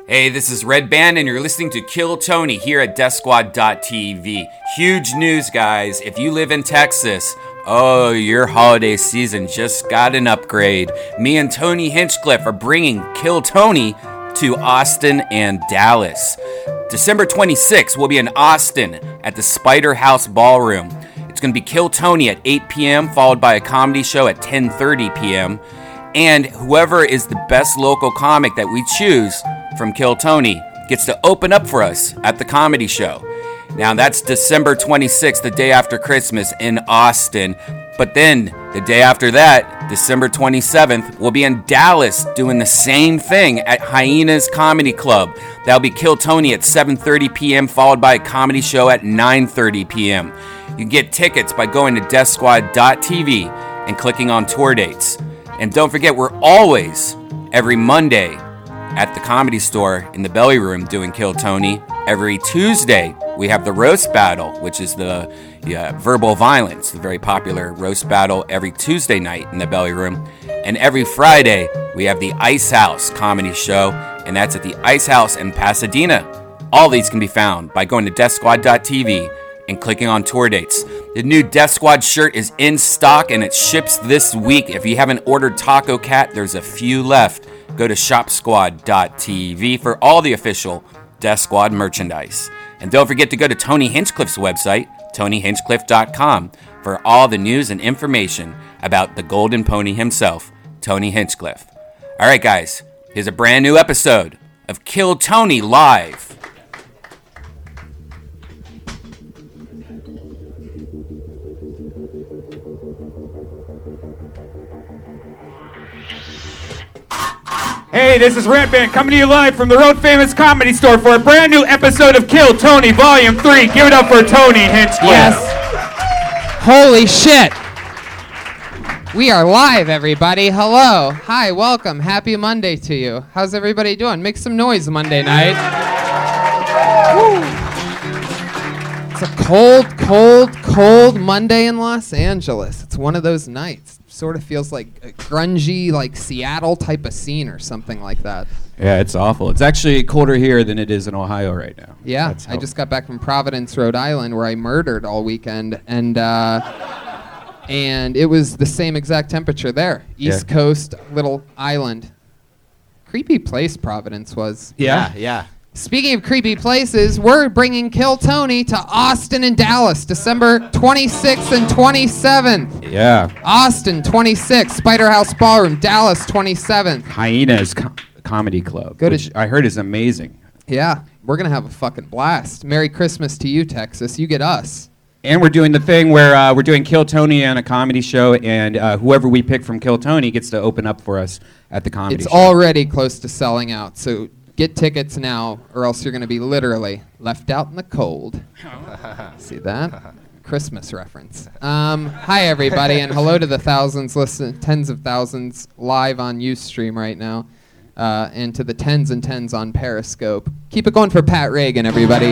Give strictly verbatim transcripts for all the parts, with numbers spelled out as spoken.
Hey, this is Red Band, and you're listening to Kill Tony here at Death Squad dot T V. Huge news, guys. If you live in Texas, oh, your holiday season just got an upgrade. Me and Tony Hinchcliffe are bringing Kill Tony to Austin and Dallas. December twenty-sixth, we'll be in Austin at the Spider House Ballroom. It's going to be Kill Tony at eight p.m., followed by a comedy show at ten thirty p.m., and whoever is the best local comic that we choose from Kill Tony gets to open up for us at the comedy show. Now that's December twenty-sixth, the day after Christmas in Austin. But then the day after that, December twenty-seventh, we'll be in Dallas doing the same thing at Hyenas Comedy Club. That'll be Kill Tony at seven thirty p.m. followed by a comedy show at nine thirty p.m. You can get tickets by going to Death Squad dot T V and clicking on tour dates. And don't forget, we're always, every Monday, at the Comedy Store in the Belly Room doing Kill Tony. Every Tuesday, we have the Roast Battle, which is the yeah, verbal violence, the very popular roast battle every Tuesday night in the Belly Room. And every Friday, we have the Ice House comedy show, and that's at the Ice House in Pasadena. All these can be found by going to Death Squad dot T V and clicking on tour dates. The new Death Squad shirt is in stock, and it ships this week. If you haven't ordered Taco Cat, there's a few left. Go to Shop Squad dot T V for all the official Death Squad merchandise. And don't forget to go to Tony Hinchcliffe's website, Tony Hinchcliffe dot com, for all the news and information about the Golden Pony himself, Tony Hinchcliffe. All right, guys, here's a brand new episode of Kill Tony Live. Hey, this is Red Band coming to you live from the Road Famous Comedy Store for a brand new episode of Kill Tony Volume three. Give it up for Tony Hinchcliffe. Yes. Holy shit. We are live, everybody. Hello. Hi, welcome. Happy Monday to you. How's everybody doing? Make some noise Monday night. Woo. It's a cold, cold, cold Monday in Los Angeles. It's one of those nights. Sort of feels like a grungy, like Seattle type of scene or something like that. Yeah, it's awful. It's actually colder here than it is in Ohio right now. Yeah, I just got back from Providence, Rhode Island, where I murdered all weekend, and uh, and it was the same exact temperature there. East Yeah. Coast, little island. Creepy place Providence was. Yeah, yeah. Speaking of creepy places, we're bringing Kill Tony to Austin and Dallas, December twenty-sixth and twenty-seventh. Yeah. Austin, twenty-sixth, Spider House Ballroom, Dallas, twenty-seventh. Hyenas Co- Comedy Club, Go to- which I heard is amazing. Yeah, we're going to have a fucking blast. Merry Christmas to you, Texas. You get us. And we're doing the thing where uh, we're doing Kill Tony on a comedy show, and uh, whoever we pick from Kill Tony gets to open up for us at the comedy It's show. already close to selling out, so get tickets now, or else you're going to be literally left out in the cold. See that? Christmas reference. Um, hi, everybody, and hello to the thousands, listen, tens of thousands live on Ustream right now, uh, and to the tens and tens on Periscope. Keep it going for Pat Reagan, everybody.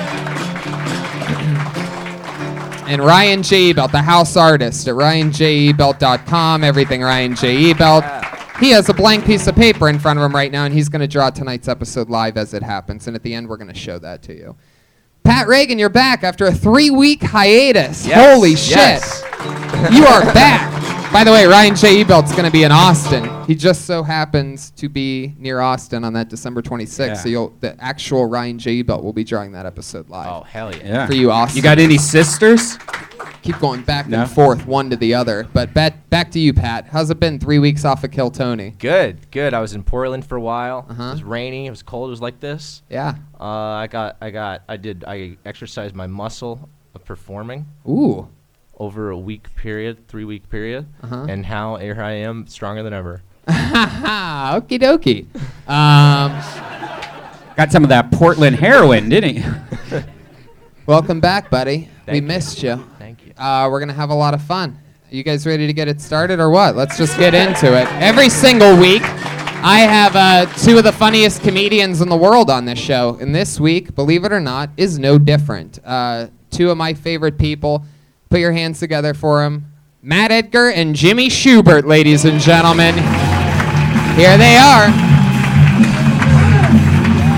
And Ryan J. Ebelt, the house artist at Ryan J Ebelt dot com, everything Ryan J. Ebelt. He has a blank piece of paper in front of him right now, and he's going to draw tonight's episode live as it happens. And at the end, we're going to show that to you. Pat Reagan, you're back after a three-week hiatus. Yes, Holy shit. yes. You are back. By the way, Ryan J. Ebelt's going to be in Austin. He just so happens to be near Austin on that December twenty-sixth. Yeah. So you'll, the actual Ryan J. Ebelt will be drawing that episode live. Oh, hell yeah. Yeah. For you, Austin. You got any sisters? Keep going back No? and forth, one to the other. But back, back to you, Pat. How's it been three weeks off of Kill Tony? Good, good. I was in Portland for a while. Uh-huh. It was rainy. It was cold. It was like this. Yeah. Uh, I got, I got, I did, I exercised my muscle of performing Ooh. over a week period, three week period, Uh-huh. and how here I am, stronger than ever. Okie dokie. Um, Got some of that Portland heroin, didn't he? welcome back, buddy. Thank we you. missed you. Thank you. Uh, we're going to have a lot of fun. Are you guys ready to get it started or what? Let's just get into it. Every single week, I have uh, two of the funniest comedians in the world on this show. And this week, believe it or not, is no different. Uh, two of my favorite people. Put your hands together for them. Matt Edgar and Jimmy Schubert, ladies and gentlemen. Here they are.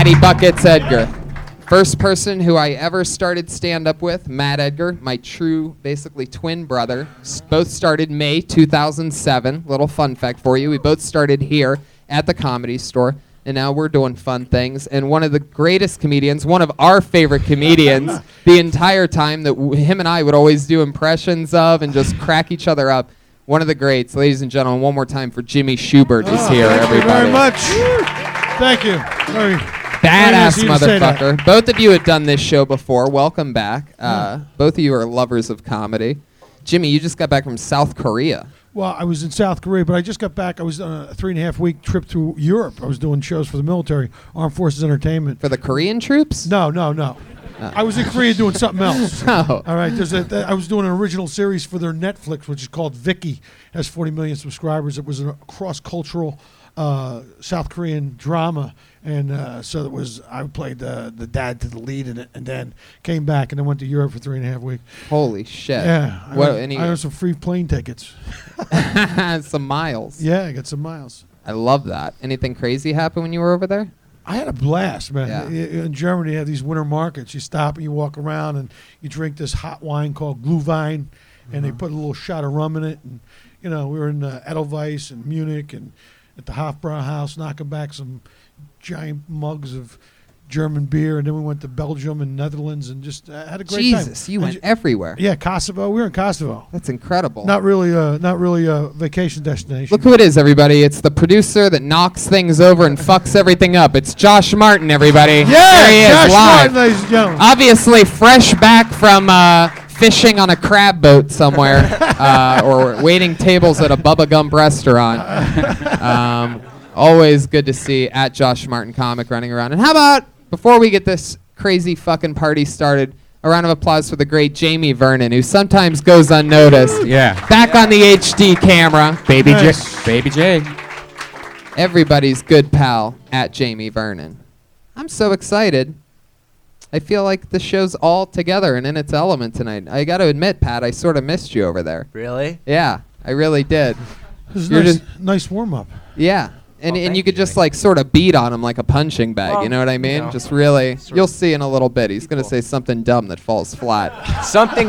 Matty Buckets Edgar. First person who I ever started stand-up with, Matt Edgar, my true, basically twin brother. S- both started May two thousand seven. Little fun fact for you. We both started here at the Comedy Store, and now we're doing fun things. And one of the greatest comedians, one of our favorite comedians, the entire time that w- him and I would always do impressions of and just crack each other up. One of the greats, ladies and gentlemen, one more time for Jimmy Schubert is here, Thank everybody. you very much. Thank you. Very Badass Very nice of you to say that. motherfucker. Both of you had done this show before. Welcome back. Uh, both of you are lovers of comedy. Jimmy, you just got back from South Korea. Well, I was in South Korea, but I just got back. I was on a three and a half week trip through Europe. I was doing shows for the military, Armed Forces Entertainment. For the Korean troops? No, no, no. I was in Korea doing something else. Oh. All right. There's a, th- I was doing an original series for their Netflix, which is called Vicky. It has forty million subscribers. It was a cross-cultural uh, South Korean drama. And uh, so it was. I played the the dad to the lead in it, and then came back, and then went to Europe for three and a half weeks. Holy shit. Yeah, I, What, earned, any, I earned some free plane tickets. some miles. Yeah, I got some miles. I love that. Anything crazy happen when you were over there? I had a blast, man. Yeah. I- In Germany, you have these winter markets. You stop and you walk around, and you drink this hot wine called Glühwein, and they put a little shot of rum in it. And you know, we were in uh, Edelweiss and Munich, and at the Hofbrauhaus, knocking back some giant mugs of German beer, and then we went to Belgium and Netherlands, and just uh, had a great time. Jesus, you And went ju- everywhere. Yeah, Kosovo. We were in Kosovo. That's incredible. Not really, uh, not really a vacation destination. Look who it is, everybody. It's the producer that knocks things over and fucks everything up. It's Josh Martin, everybody. Yeah, there he is, Josh live. Martin, ladies and gentlemen. Obviously fresh back from uh, fishing on a crab boat somewhere uh, or waiting tables at a Bubba Gump restaurant. Um, always good to see at Josh Martin Comic running around. And how about, before we get this crazy fucking party started, a round of applause for the great Jamie Vernon, who sometimes goes unnoticed. Yeah. Back on the H D camera. Baby Nice. J. Baby J. Everybody's good pal at Jamie Vernon. I'm so excited. I feel like the show's all together and in its element tonight. I got to admit, Pat, I sort of missed you over there. Really? Yeah, I really did. This is a You're nice, just- nice warm up. Yeah. And, Well, and thank you could you, just Jimmy. like sort of beat on him like a punching bag. Well, you know what I mean? you know, just really. sort You'll of see in a little bit. He's going to people. say something dumb that falls flat. Something.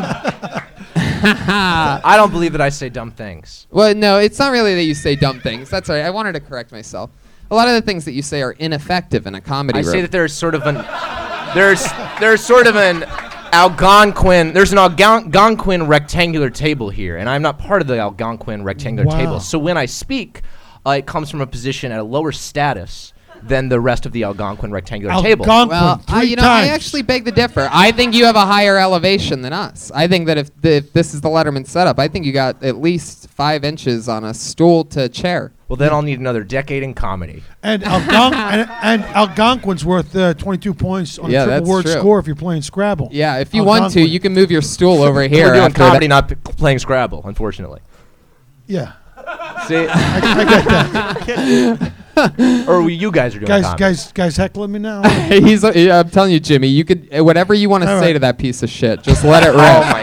I don't believe that I say dumb things. Well, no, it's not really that you say dumb things. That's all right. I wanted to correct myself. A lot of the things that you say are ineffective in a comedy I room. say that there's sort of an there's there's sort of an Algonquin there's an Algonquin rectangular table here, and I'm not part of the Algonquin rectangular Wow. table. So when I speak, uh, it comes from a position at a lower status than the rest of the Algonquin rectangular table. Algonquin, Well, I, three you know, I times. actually beg to differ. I think you have a higher elevation than us. I think that if, the, if this is the Letterman setup, I think you got at least five inches on a stool to chair. Well, then I'll need another decade in comedy. And, Algon- and, and Algonquin's worth uh, twenty-two points on Yeah, a triple that's word true. score if you're playing Scrabble. Yeah, if you want to, Algonquin. you can move your stool over here. We're doing after comedy, that. not p- playing Scrabble, unfortunately. Yeah, See, I, I get that. or we, you guys are doing guys, comedy. guys, guys heckling me now. He's. Uh, yeah, I'm telling you, Jimmy. You could uh, whatever you want to All say right. to that piece of shit. Just let it Oh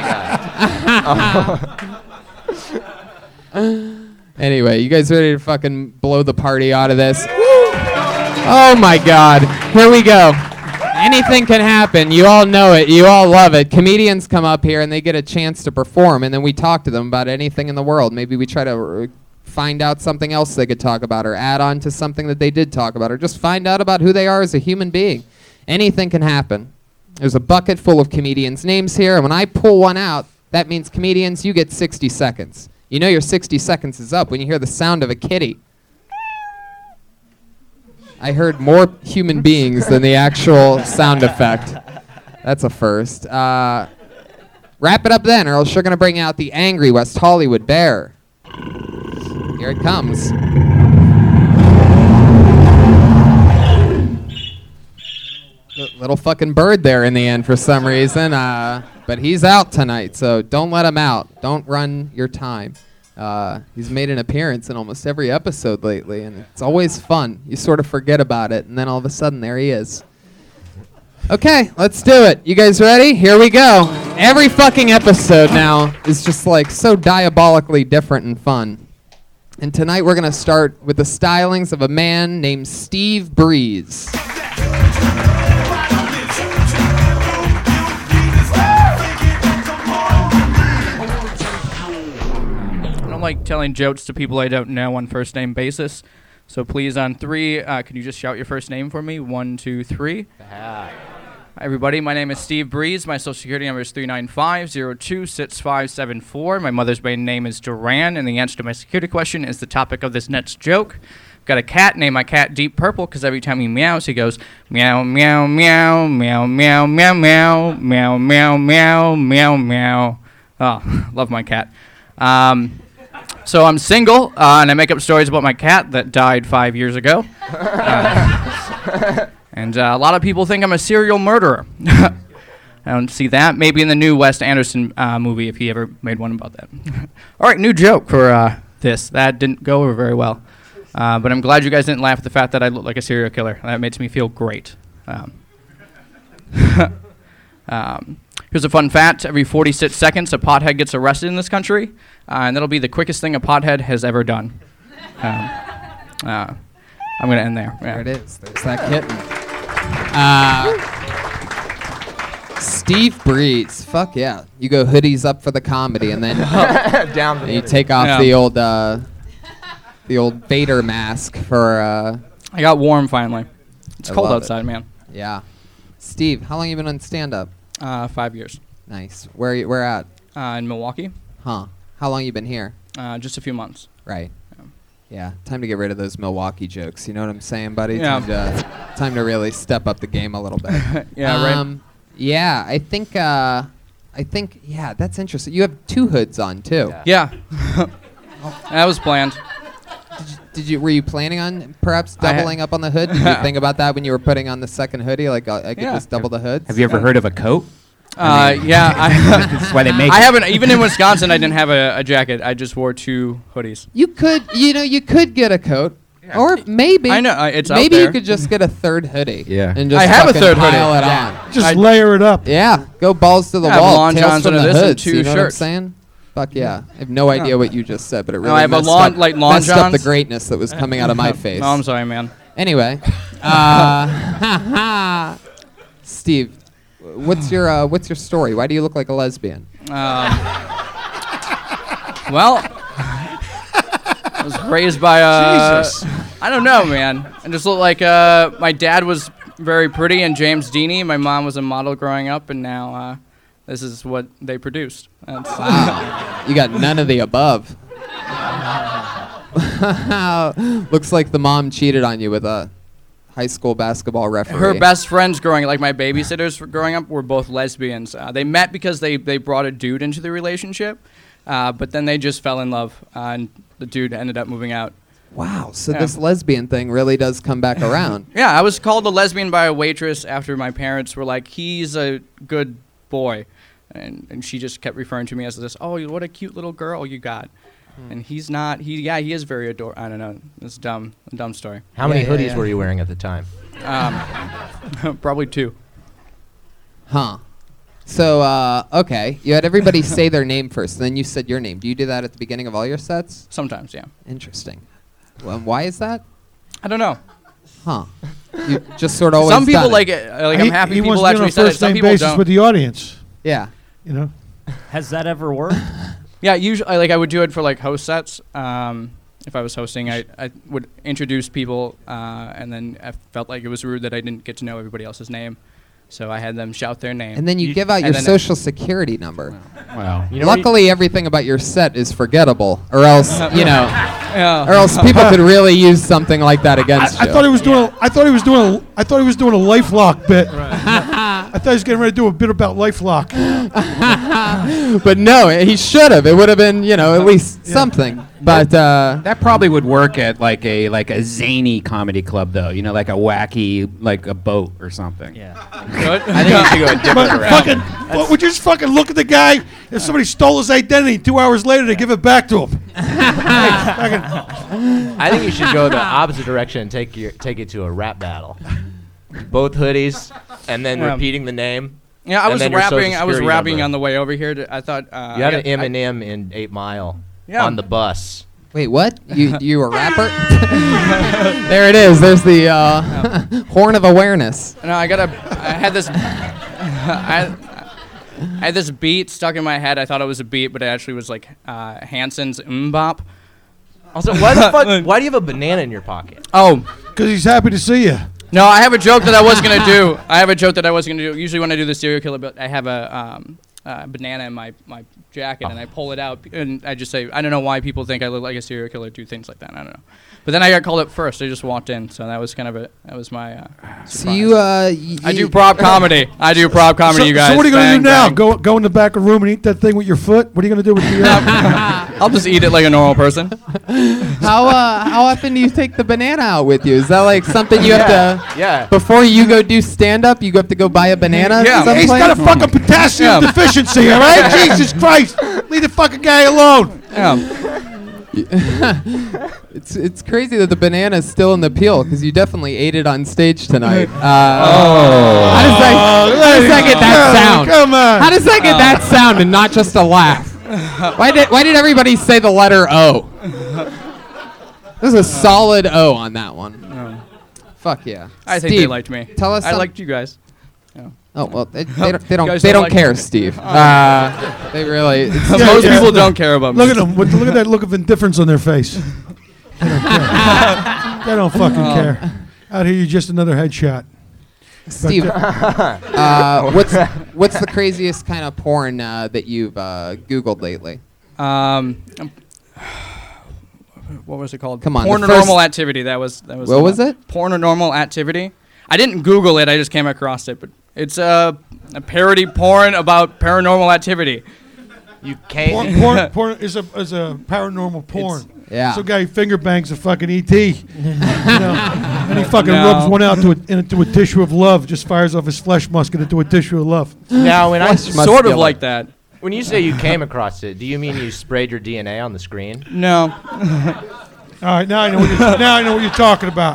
rip. my god. Anyway, you guys ready to fucking blow the party out of this? Oh my God! Here we go. Anything can happen. You all know it. You all love it. Comedians come up here and they get a chance to perform, and then we talk to them about anything in the world. Maybe we try to uh, find out something else they could talk about, or add on to something that they did talk about, or just find out about who they are as a human being. Anything can happen. There's a bucket full of comedians' names here, and when I pull one out, that means comedians, you get sixty seconds. You know your sixty seconds is up when you hear the sound of a kitty. I heard more human beings than the actual sound effect. That's a first. Uh, wrap it up then, or else you're going to bring out the angry West Hollywood bear. Here it comes. L- little fucking bird there in the end for some reason. Uh, but he's out tonight, so don't let him out. Don't run your time. Uh, he's made an appearance in almost every episode lately, and it's always fun. You sort of forget about it, and then all of a sudden, there he is. Okay, let's do it. You guys ready? Here we go. Every fucking episode now is just like so diabolically different and fun. And tonight we're going to start with the stylings of a man named Steve Breeze. I don't like telling jokes to people I don't know on first name basis. So please, on three, uh, can you just shout your first name for me? One, two, three. Hi, everybody. My name is Steve Breeze. My social security number is three nine five zero two six five seven four. My mother's maiden name is Duran, and the answer to my security question is the topic of this next joke. I've got a cat, named my cat Deep Purple, because every time he meows, he goes meow, meow, meow, meow, meow, meow, meow, meow, meow, meow, meow, meow. Oh, love my cat. Um... So I'm single, uh, and I make up stories about my cat that died five years ago. Uh, and uh, a lot of people think I'm a serial murderer. I don't see that. Maybe in the new Wes Anderson uh, movie, if he ever made one about that. All right, new joke for uh, this. That didn't go over very well. Uh, but I'm glad you guys didn't laugh at the fact that I look like a serial killer. That makes me feel great. Um, um, Here's a fun fact. Every forty-six seconds, a pothead gets arrested in this country, uh, and that'll be the quickest thing a pothead has ever done. Um, uh, I'm going to end there. Yeah. There it is. There's that kitten. Uh, Steve Breeze. Fuck yeah. You go hoodies up for the comedy, and then Down the you take off Yeah. the old uh, the old Vader mask for, uh, I got warm finally. It's I cold love it. outside, man. yeah. Steve, how long you been on stand-up? Uh, five years. Nice. Where you, where at? Uh, in Milwaukee. Huh. How long you been here? Uh, just a few months. Right. Yeah. Yeah. Time to get rid of those Milwaukee jokes. You know what I'm saying, buddy? Yeah. Time to, time to really step up the game a little bit. Yeah, right. um, Yeah, I think. Uh, I think. Yeah, that's interesting. You have two hoods on too. Yeah. That was planned. Did you? Were you planning on perhaps I ha- doubling up on the hood? Did you think about that when you were putting on the second hoodie? Like uh, I could Yeah. just double the hoods. Have you ever heard of a coat? Uh, yeah. I, That's why they make I it. haven't. Even in Wisconsin, I didn't have a, a jacket. I just wore two hoodies. You could. You know, you could get a coat, or maybe. I know, uh, it's out maybe you there. could just get a third hoodie. Yeah. And just I have a fucking third hoodie. pile it Yeah. on. Just I- layer it up. Yeah, go balls to the I have wall. Lon Tails Johns from under the this and hoods. two You know what I'm shirts. saying? Fuck yeah. I have no idea what you just said, but it really I have a messed, Lon- up, like Lon messed up the Johns. greatness that was coming out of my face. No, I'm sorry, man. Anyway, uh, Steve, what's your uh, what's your story? Why do you look like a lesbian? Um, well, I was raised by a. Jesus. I don't know, man. I just look like uh, my dad was very pretty and James Deaney. My mom was a model growing up, and now uh, this is what they produced. That's, Wow, you got none of the above. Looks like the mom cheated on you with a high school basketball referee. Her best friends growing like my babysitters growing up were both lesbians. Uh, they met because they, they brought a dude into the relationship, uh, but then they just fell in love, uh, and the dude ended up moving out. Wow, so Yeah. this lesbian thing really does come back around. Yeah, I was called a lesbian by a waitress after my parents were like, he's a good boy. And, and she just kept referring to me as this, oh, what a cute little girl you got. Hmm. And he's not, he yeah, he is very adorable. I don't know, it's dumb, a dumb story. How many Yeah, yeah, hoodies yeah. were you wearing at the time? Um, probably two. Huh. So, uh, okay, you had everybody say their name first, and then you said your name. Do you do that at the beginning of all your sets? Sometimes, yeah. Interesting. Well, why is that? I don't know. Huh. You just sort of always Some people done it. like it. Like he, I'm happy he people wants to be on actually a said it. first Some name people basis don't. with the audience. Yeah. You know. Has that ever worked? Yeah, usually like I would do it for like host sets. Um, if I was hosting, I, I would introduce people, uh, and then I felt like it was rude that I didn't get to know everybody else's name, so I had them shout their name. And then you, give out and your then- social security number. Wow. You know what Luckily, everything about your set is forgettable, or else, you know, Yeah. or else people could really use something like that against I you. thought he was doing. A, I thought he was doing. A, I thought he was doing a LifeLock bit. I thought he was getting ready to do a bit about LifeLock. But no, he should have. It would have been, you know, at least something. But uh, That probably would work at like a like a zany comedy club though. You know, like a wacky like a boat or something. Yeah. Good. I think you should go a different But route. fucking, what, would you just fucking look at the guy if somebody stole his identity two hours later to give it back to him? Fucking- I think you should go the opposite direction and take your take it to a rap battle. Both hoodies, and then Yeah. repeating the name. Yeah, I And was then your rapping. social I was security rapping number. on the way over here. To, I thought uh, You had I an got- I- Eminem in Eight Mile Yeah. on the bus. Wait, what? You you a rapper? There it is. There's the uh, horn of awareness. No, I got a. I had this. I, I had this beat stuck in my head. I thought it was a beat, but it actually was like uh, Hanson's Mbop. Also, why the fuck? Why do you have a banana in your pocket? Oh, Because he's happy to see you. no, I have a joke that I was gonna do. I have a joke that I was gonna do. Usually when I do the serial killer, but I have a um, uh, banana in my, my jacket, and I pull it out, and I just say, I don't know why people think I look like a serial killer, do things like that. I don't know. But then I got called up first. I just walked in, so that was kind of a that was my. Uh, So you uh. Y- I do you- prop comedy. I do prop comedy, so, you guys. so what are you gonna Bang, do now? bang. Go go in the back of the room and eat that thing with your foot? What are you gonna do with the? Uh, I'll just eat it like a normal person. How uh how often do you take the banana out with you? Is that like something you have to? Yeah. Before you go do stand up, you have to go buy a banana. Yeah. He's someplace? got a fucking potassium Yeah. deficiency, all right? Jesus Christ! Leave the fucking guy alone. Yeah. It's it's crazy that the banana is still in the peel because you definitely ate it on stage tonight. Uh, Oh. How does that, how does that get that sound? Come on. How does that get that sound and not just a laugh? Why did why did everybody say the letter O? There's a solid O on that one. Fuck yeah. I think they Steve, liked me. Tell us I some- liked you guys. Oh well, they, they don't they don't, guys they don't don't like care, me? Steve. Uh, they really. It's, Most yeah. people don't care about me. Look at them. With, look at that look of indifference on their face. They don't care. They don't fucking Oh. care. Out here, you're just another headshot. Steve, uh, what's what's the craziest kind of porn uh, that you've uh, Googled lately? Um, um, what was it called? Come on, Porn the or first- normal activity. That was that was. What the was one. it? Porn or normal activity. I didn't Google it. I just came across it, but it's a, a parody porn about paranormal activity. You Porn, can't. porn, porn is a is a paranormal porn. Yeah. Some guy finger bangs a fucking E T. You know, and he fucking No. rubs one out to a, into a tissue of love. Just fires off his flesh musket into a tissue of love. Now, when I Flesh Sort of muscular. like that. when you say you came across it, do you mean you sprayed your D N A on the screen? No. All right, now I know what you're, now I know what you're talking about.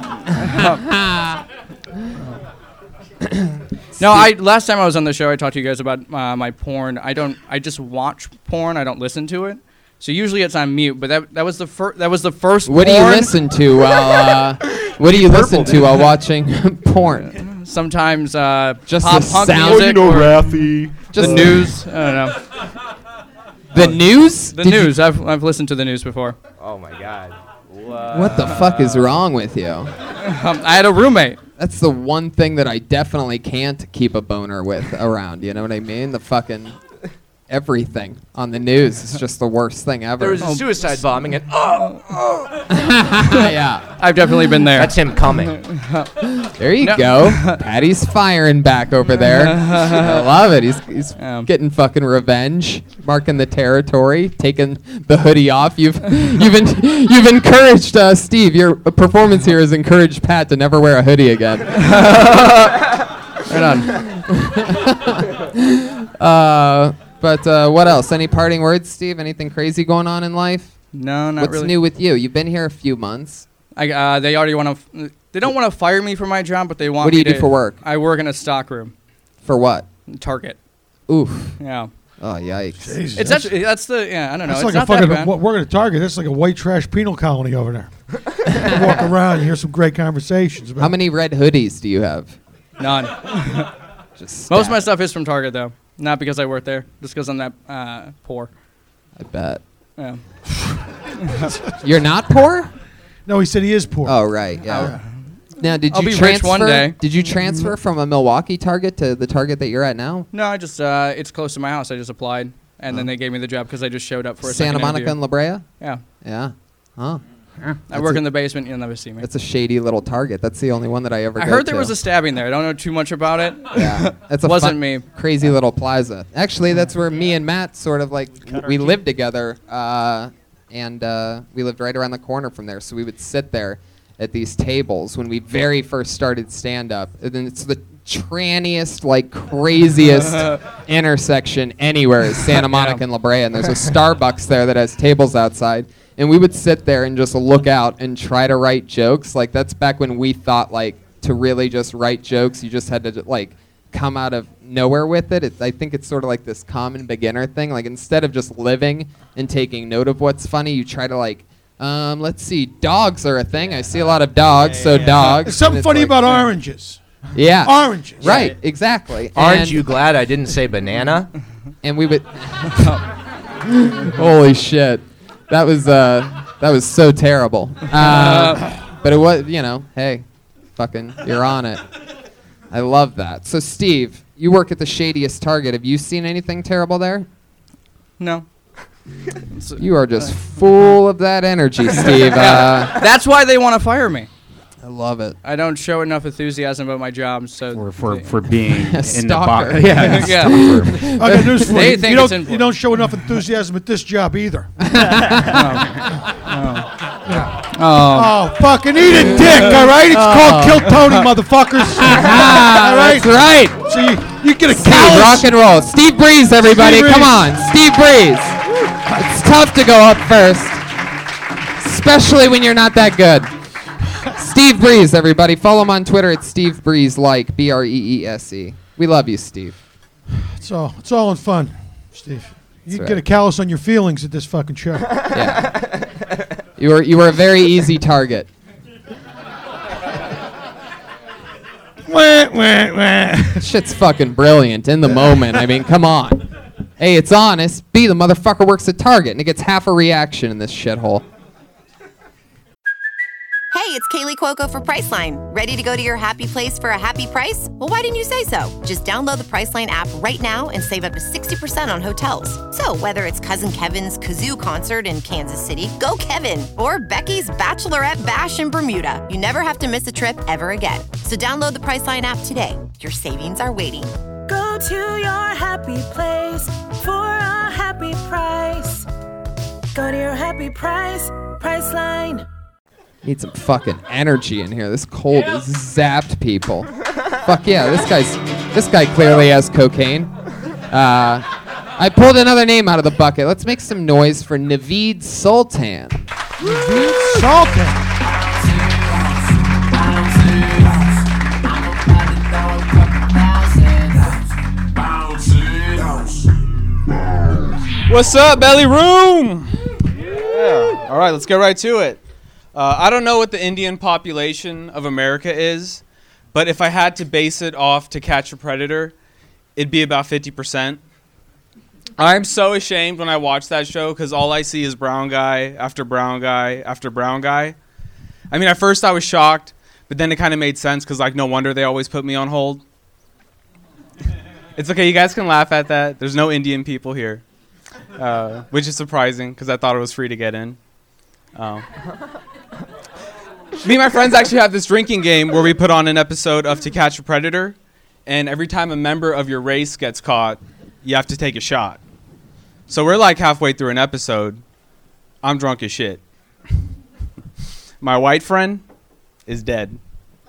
No, I last time I was on the show, I talked to you guys about uh, my porn. I don't. I just watch porn. I don't listen to it. So usually it's on mute. But that that was the first. That was the first. What do you porn. listen to while uh, What do you listen to while watching porn? Sometimes uh, Just pop the punk sound? music or Raffy. Just the news. I don't know. The news? The Did you- news. I've I've listened to the news before. Oh my god. What? What the fuck is wrong with you? Um, I had a roommate. That's the one thing that I definitely can't keep a boner with around. You know what I mean? The fucking everything on the news is just the worst thing ever. There was a suicide bombing, and oh, yeah. I've definitely been there. that's him coming. There you No. go. Patty's firing back over there. I love it. He's he's Um. getting fucking revenge, marking the territory, taking the hoodie off. You've you've en- you've encouraged uh, Steve. Your performance here has encouraged Pat to never wear a hoodie again. Right on. Uh, but uh, what else? Any parting words, Steve? Anything crazy going on in life? No, not What's really. new with you? You've been here a few months. I, uh, they already want to. They don't want to fire me for my job, but they want. What do me you do to- for work? I work in a stock room. For what? Target. Oof. Yeah. Oh yikes. Jesus, It's that's, actually that's the yeah. I don't know. that's It's like a not that fucking bad. what- working at Target. That's like a white trash penal colony over there. You walk around, you hear some great conversations. About How many red hoodies do you have? None. Just Most of my stat- stuff is from Target though. Not because I work there, just because I'm that uh, poor. I bet. Yeah. You're not poor? No, he said he is poor. Oh right, yeah. Now, did I'll you be rich transfer? one day. Did you transfer from a Milwaukee Target to the Target that you're at now? No, I just uh, it's close to my house. I just applied, and then they gave me the job because I just showed up for a Santa second Monica interview. and La Brea? Yeah. Yeah. Huh. I That's work a- in the basement. You'll never see me. That's a shady little Target. That's the only one that I ever. I go heard there to. was a stabbing there. I don't know too much about it. Yeah, that's a Wasn't fun- me. Crazy little plaza. Actually, that's where me and Matt sort of like we lived together, uh, and uh, we lived right around the corner from there. So we would sit there at these tables when we very first started stand up, and then it's the tranniest, like craziest intersection anywhere is Santa Monica Yeah. and La Brea, and there's a Starbucks there that has tables outside. And we would sit there and just look out and try to write jokes. Like that's back when we thought like to really just write jokes, you just had to like come out of nowhere with it. It's, I think it's sort of like this common beginner thing. Like instead of just living and taking note of what's funny, you try to like Um, let's see. Dogs are a thing. I see a lot of dogs, so dogs. There's something And it's funny like- about oranges. Yeah. Oranges. Right, exactly. Aren't And- you glad I didn't say banana? And we would. Holy shit, that was uh, that was so terrible. Uh, but it was, you know, hey, fucking, you're on it. I love that. So Steve, you work at the shadiest Target. Have you seen anything terrible there? No. You are just full of that energy, Steve. Uh, That's why they want to fire me. I love it. I don't show enough enthusiasm about my job, so For for, for being in the stalker. box. Yeah. yeah. I got news for They you. think You it's don't, important. you don't show enough enthusiasm at this job either. Oh, Oh, fucking eat a dick, all right? It's called Kill Tony, motherfuckers. all right? That's right. So you, you get a Steve, callus. rock and roll. Steve Breeze, everybody. Steve Come Breeze. on. Steve Breeze. It's tough to go up first, especially when you're not that good. Steve Breeze, everybody. Follow him on Twitter at Steve Breeze, like B R E E S E. We love you, Steve. It's all, it's all in fun, Steve. You That's get right. a callus on your feelings at this fucking show. Yeah. You were you were a very easy target. Wah, wah, wah. Shit's fucking brilliant in the moment. I mean, come on. A, it's honest. B, the motherfucker works at Target and it gets half a reaction in this shithole. Hey, it's Kaylee Cuoco for Priceline. Ready to go to your happy place for a happy price? Well, why didn't you say so? Just download the Priceline app right now and save up to sixty percent on hotels. So whether it's Cousin Kevin's Kazoo concert in Kansas City, go Kevin, or Becky's Bachelorette Bash in Bermuda, you never have to miss a trip ever again. So download the Priceline app today. Your savings are waiting. Go to your happy place for a happy price. Go to your happy price, Priceline. Need some fucking energy in here. This cold has zapped people. Fuck yeah, this guy's this guy clearly has cocaine. Uh, I pulled another name out of the bucket. Let's make some noise for Naveed Sultan. Sultan. What's up, Belly Room? Yeah. All right, let's get right to it. Uh, I don't know what the Indian population of America is, but if I had to base it off To Catch a Predator, it'd be about fifty percent. I'm so ashamed when I watch that show because all I see is brown guy after brown guy after brown guy. I mean, at first I was shocked, but then it kind of made sense because, like, no wonder they always put me on hold. It's okay, you guys can laugh at that. There's no Indian people here, uh, which is surprising because I thought it was free to get in. Um, Me and my friends actually have this drinking game where we put on an episode of To Catch a Predator, and every time a member of your race gets caught, you have to take a shot. So we're like halfway through an episode. I'm drunk as shit. My white friend is dead.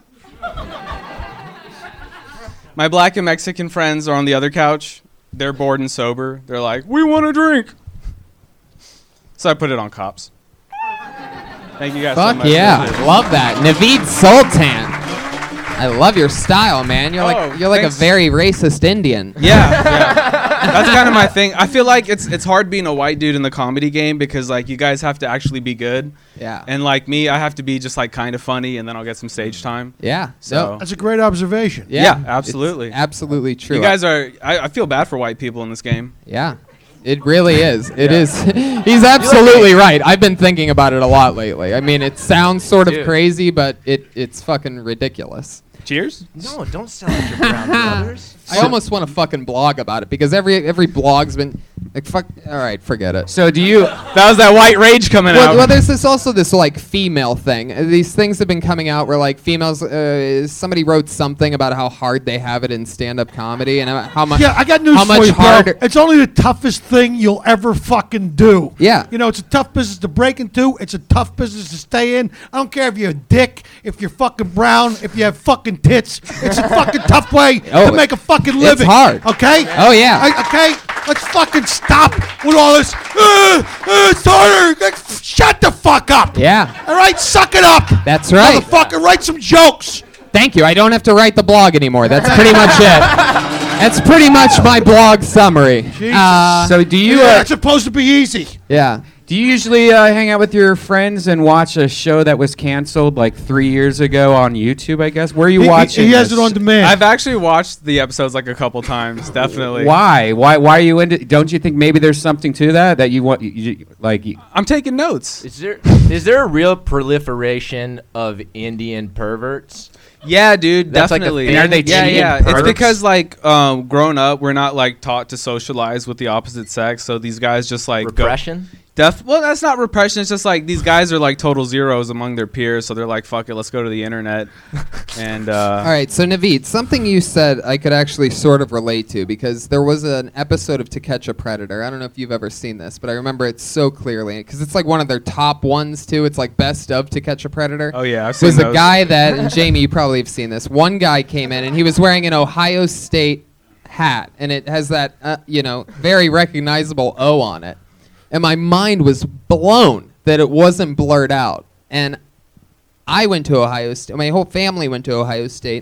My black and Mexican friends are on the other couch. They're bored and sober. They're like, we want to drink. So I put it on cops. Thank you guys so Fuck much. yeah, love that. Naveed Sultan. I love your style, man. You're Oh, like you're like thanks. a very racist Indian. Yeah, yeah. That's kind of my thing. I feel like it's it's hard being a white dude in the comedy game because like you guys have to actually be good. Yeah. And like me, I have to be just like kind of funny, and then I'll get some stage time. Yeah. So That's a great observation. Yeah, Yeah, it's absolutely. absolutely true. you guys are. I, I feel bad for white people in this game. Yeah. It really is. It is. He's absolutely right. I've been thinking about it a lot lately. I mean, it sounds sort of Dude. crazy, but it it's fucking ridiculous. Cheers. No, don't sell out your brown brothers. I almost want to fucking blog about it because every every blog's been like fuck. All right, forget it. So do you? That was that white rage coming Well, out. well, there's this also this like female thing. Uh, These things have been coming out where like females. Uh, somebody wrote something about how hard they have it in stand-up comedy and how much. Yeah, I got news how for much you, bro. harder. It's only the toughest thing you'll ever fucking do. Yeah. You know, it's a tough business to break into. It's a tough business to stay in. I don't care if you're a dick, if you're fucking brown, if you have fucking tits. It's a fucking tough way Oh, to make a fucking it's living. hard. Okay? Oh, yeah. I- okay? Let's fucking stop with all this. Uh, uh, it's harder. Like, f- Shut the fuck up. Yeah. All right? Suck it up. That's right. Motherfucker, write some jokes. Thank you. I don't have to write the blog anymore. That's pretty much it. That's pretty much my blog summary. Jesus. Uh, so do you? Yeah, Uh, it's supposed to be easy. yeah. Do you usually uh, hang out with your friends and watch a show that was canceled like three years ago on YouTube, I guess? Where are you He- watching he has this? it on demand. I've actually watched the episodes like a couple times, definitely. Why? Why? Why are you into? Don't you think maybe there's something to that that you want? You, you, like, you, I'm taking notes. Is there is there a real proliferation of Indian perverts? Yeah, dude, That's like a definitely. thing? And are they yeah, cheating yeah. perverts? It's because like um, growing up, we're not like taught to socialize with the opposite sex. So these guys just like go- Repression? Def- well, that's not repression. It's just like these guys are like total zeros among their peers. So they're like, "Fuck it, let's go to the internet." And uh, All right, so Naveed, something you said I could actually sort of relate to because there was an episode of To Catch a Predator. I don't know if you've ever seen this, but I remember it so clearly because it's like one of their top ones too. It's like best of To Catch a Predator. Oh yeah, I've seen was a those. guy that, and Jamie, you probably have seen this. One guy came in and he was wearing an Ohio State hat, and it has that uh, you know very recognizable O on it. And my mind was blown that it wasn't blurred out. And I went to Ohio State. My whole family went to Ohio State.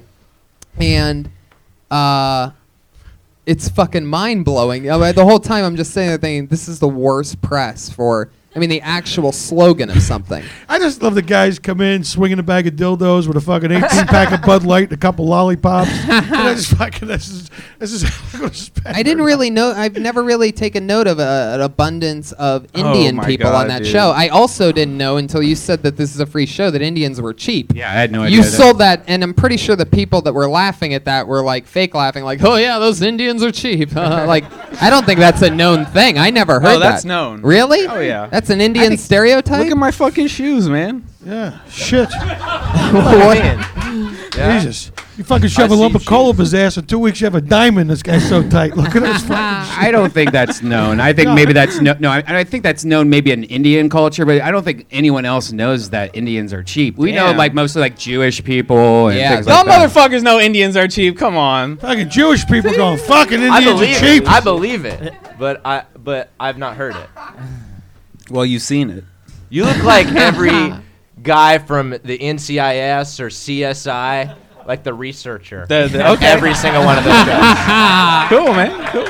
And uh, it's fucking mind-blowing. I mean, the whole time I'm just sitting there thinking, this is the worst press for, I mean, the actual slogan of something. I just love the guys come in swinging a bag of dildos with a fucking eighteen pack of Bud Light and a couple lollipops. And I just fucking, this is, this is how I'm gonna spend I didn't really know. I've never really taken note of uh, an abundance of Indian Oh my people God, on that dude. show. I also didn't know until you said that this is a free show that Indians were cheap. yeah, I had no idea. You that. sold that, and I'm pretty sure the people that were laughing at that were like fake laughing, like, "Oh yeah, those Indians are cheap." Like, I don't think that's a known thing. I never heard Oh, that's that. known. Really? Oh, yeah. That's an Indian think- stereotype. Look at my fucking shoes, man. Yeah, shit. What? Yeah. Jesus. You fucking shove I a lump see of coal up his ass. In two weeks, you have a diamond. This guy's so tight. Look at his fucking I don't think that's known. I think No. maybe that's no. No, I, I think that's known maybe in Indian culture, but I don't think anyone else knows that Indians are cheap. We know Damn. like mostly like Jewish people and Yeah, things Y'all like that. motherfuckers know Indians are cheap. Come on. fucking Jewish people going, fucking I Indians are believe cheap. it. I believe it, but I but I've not heard it. Well, you've seen it. You look like every guy from the N C I S or C S I, like the researcher. The- the- of okay. Every single one of those guys. Cool, man. Cool.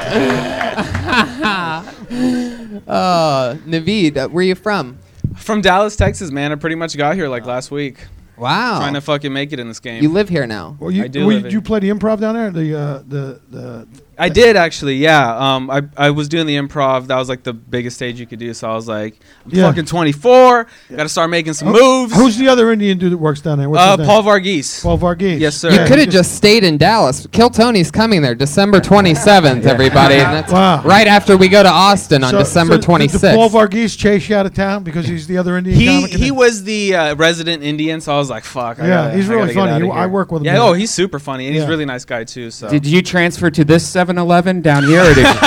uh, Naveed, uh, where are you from? From Dallas, Texas, man. I pretty much got here like last week. Wow. Trying to fucking make it in this game. You live here now. Well, you, I do were you- live in- did you play the improv down there? The uh, the the. I did actually, yeah. Um, I I was doing the improv. That was like the biggest stage you could do. So I was like, I'm Yeah. fucking twenty-four. Got to start making some moves. Who's the other Indian dude that works down there? What's uh, his name? Paul Varghese. Paul Varghese. Yes, sir. You Yeah, could have just stayed in Dallas. Kill Tony's coming there December twenty-seventh, everybody. And that's Wow. right after we go to Austin on So- December so did- twenty-sixth. Did Paul Varghese chase you out of town because he's the other Indian He comic? he was the uh, resident Indian, so I was like, fuck. I Yeah, gotta- he's I really gotta get funny. outta He- I here. work with him Yeah, now. oh, he's super funny, and he's Yeah. a really nice guy too. So. Did you transfer to this seven eleven down here, or did you?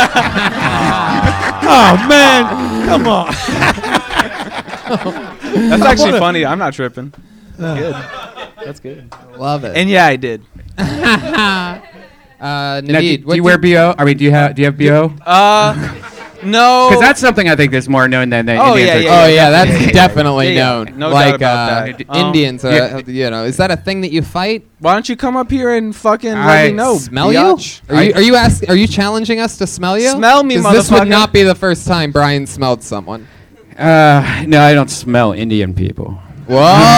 Oh man, come on. That's actually funny. I'm not tripping. Yeah. Good. That's good. Love it. And yeah, I did. uh, Now, do, Naveed, do what you wear B O? I mean, do you have do you have B O? Uh, no. Because that's something I think that's more known than the Oh, Indians yeah, are- yeah, Oh yeah, that's yeah, yeah. definitely Yeah, yeah. known. No doubt like about uh, that. d- Um, Indians are, yeah. you know, is that a thing that you fight? Why don't you come up here and fucking I let me know? Smell biatch? you? Are you are you asking? Are you challenging us to smell you? Smell me, 'Cause this would motherfucker. not be the first time Brian smelled someone. Uh, no, I don't smell Indian people. Whoa,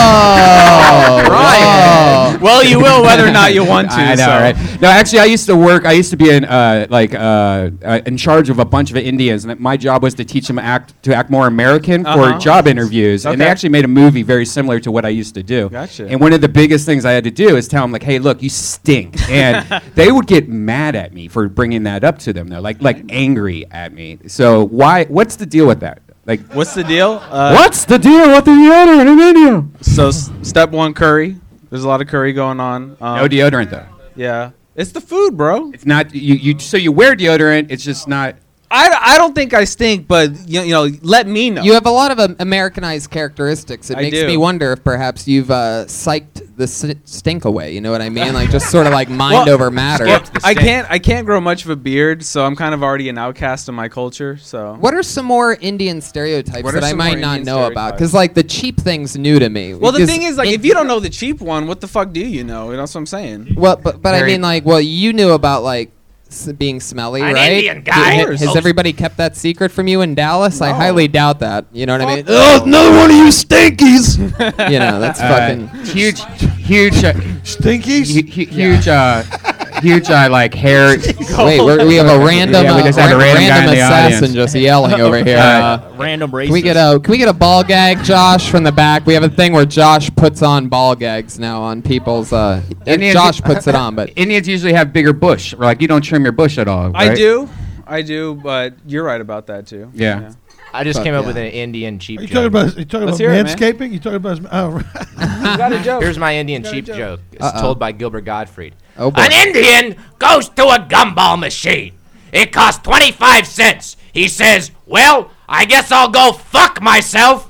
Brian. Well, you will whether or not you want to. I know, so. right? No, actually, I used to work. I used to be in uh, like uh, uh, in charge of a bunch of Indians, and my job was to teach them act to act more American Uh-huh. for job interviews. And they Okay. actually made a movie very similar to what I used to do. Gotcha. And one of the biggest things I had to do is tell them like, "Hey, look, you stink," and they would get mad at me for bringing that up to them. Though, like like angry at me. So why? What's the deal with that? Like, What's the deal? Uh, what's the deal with the deodorant in India? So s- step one, curry. There's a lot of curry going on. Um, No deodorant though. Yeah, it's the food, bro. It's not you. You so you wear deodorant. It's just not. I, I don't think I stink, but you, you know, let me know. You have a lot of um, Americanized characteristics. It I makes do. me wonder if perhaps you've uh, psyched the s- stink away. You know what I mean? Like just sort of like mind Well, over matter. Well, I can't I can't grow much of a beard, so I'm kind of already an outcast in my culture. So What are some more Indian stereotypes What are that I some might more not Indian know about? stereotypes? Because like the cheap thing's new to me. well, the Because thing is, like, it- if you don't know the cheap one, what the fuck do you know? That's what I'm saying. well, but but I Very- mean like well you knew about like s- being smelly, An right? Indian guy. Ha- Has Oh. everybody kept that secret from you in Dallas? I No. highly doubt that. You know what I mean? Oh, another one of you stinkies. You know, that's Uh, fucking. huge, huge, uh, Stinkies? hu- hu- huge, uh, huge, uh, like hair. Wait, we're, we have a random, Yeah, we uh, just had a ra- random guy in the assassin audience. just yelling over here. Uh, Random racist. Can we get a Can we get a ball gag, Josh, from the back? We have a thing where Josh puts on ball gags now on people's. Uh, Indians- Josh puts it on, but Indians usually have bigger bush. Or like you don't trim your bush at all. I right? do, I do, but you're right about that too. Yeah. I just Fuck came up yeah. with an Indian cheap Are you joke. talking about, you talking Let's about hear it, man. manscaping? You talking about... Oh, right. You got a joke. Here's my Indian cheap joke. It's Uh-oh. told by Gilbert Gottfried. oh boy. An Indian goes to a gumball machine. It costs twenty-five cents. He says, well, I guess I'll go fuck myself.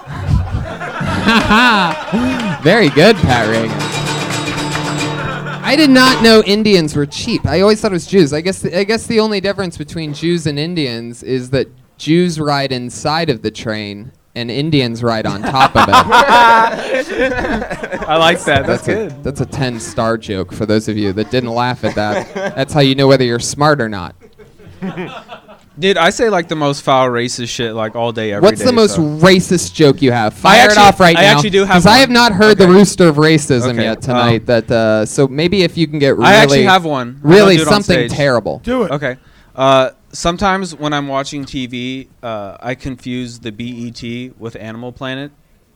Very good, Pat Reagan. I did not know Indians were cheap. I always thought it was Jews. I guess the, I guess the only difference between Jews and Indians is that Jews ride inside of the train and Indians ride on top of it. I like that. That's, a, good. That's a ten-star joke for those of you that didn't laugh at that. That's how you know whether you're smart or not. Dude, I say like the most foul racist shit like all day, every day. What's the most so. racist joke you have? Fire actually- it off right I now. actually do have Because I one. have not heard the Okay. rooster of racism Okay, yet tonight. um, that uh, so maybe if you can get really, I actually have one. I really don't do it on something stage. terrible. Do it. Okay. Uh, sometimes when I'm watching T V, uh, I confuse the B E T with Animal Planet.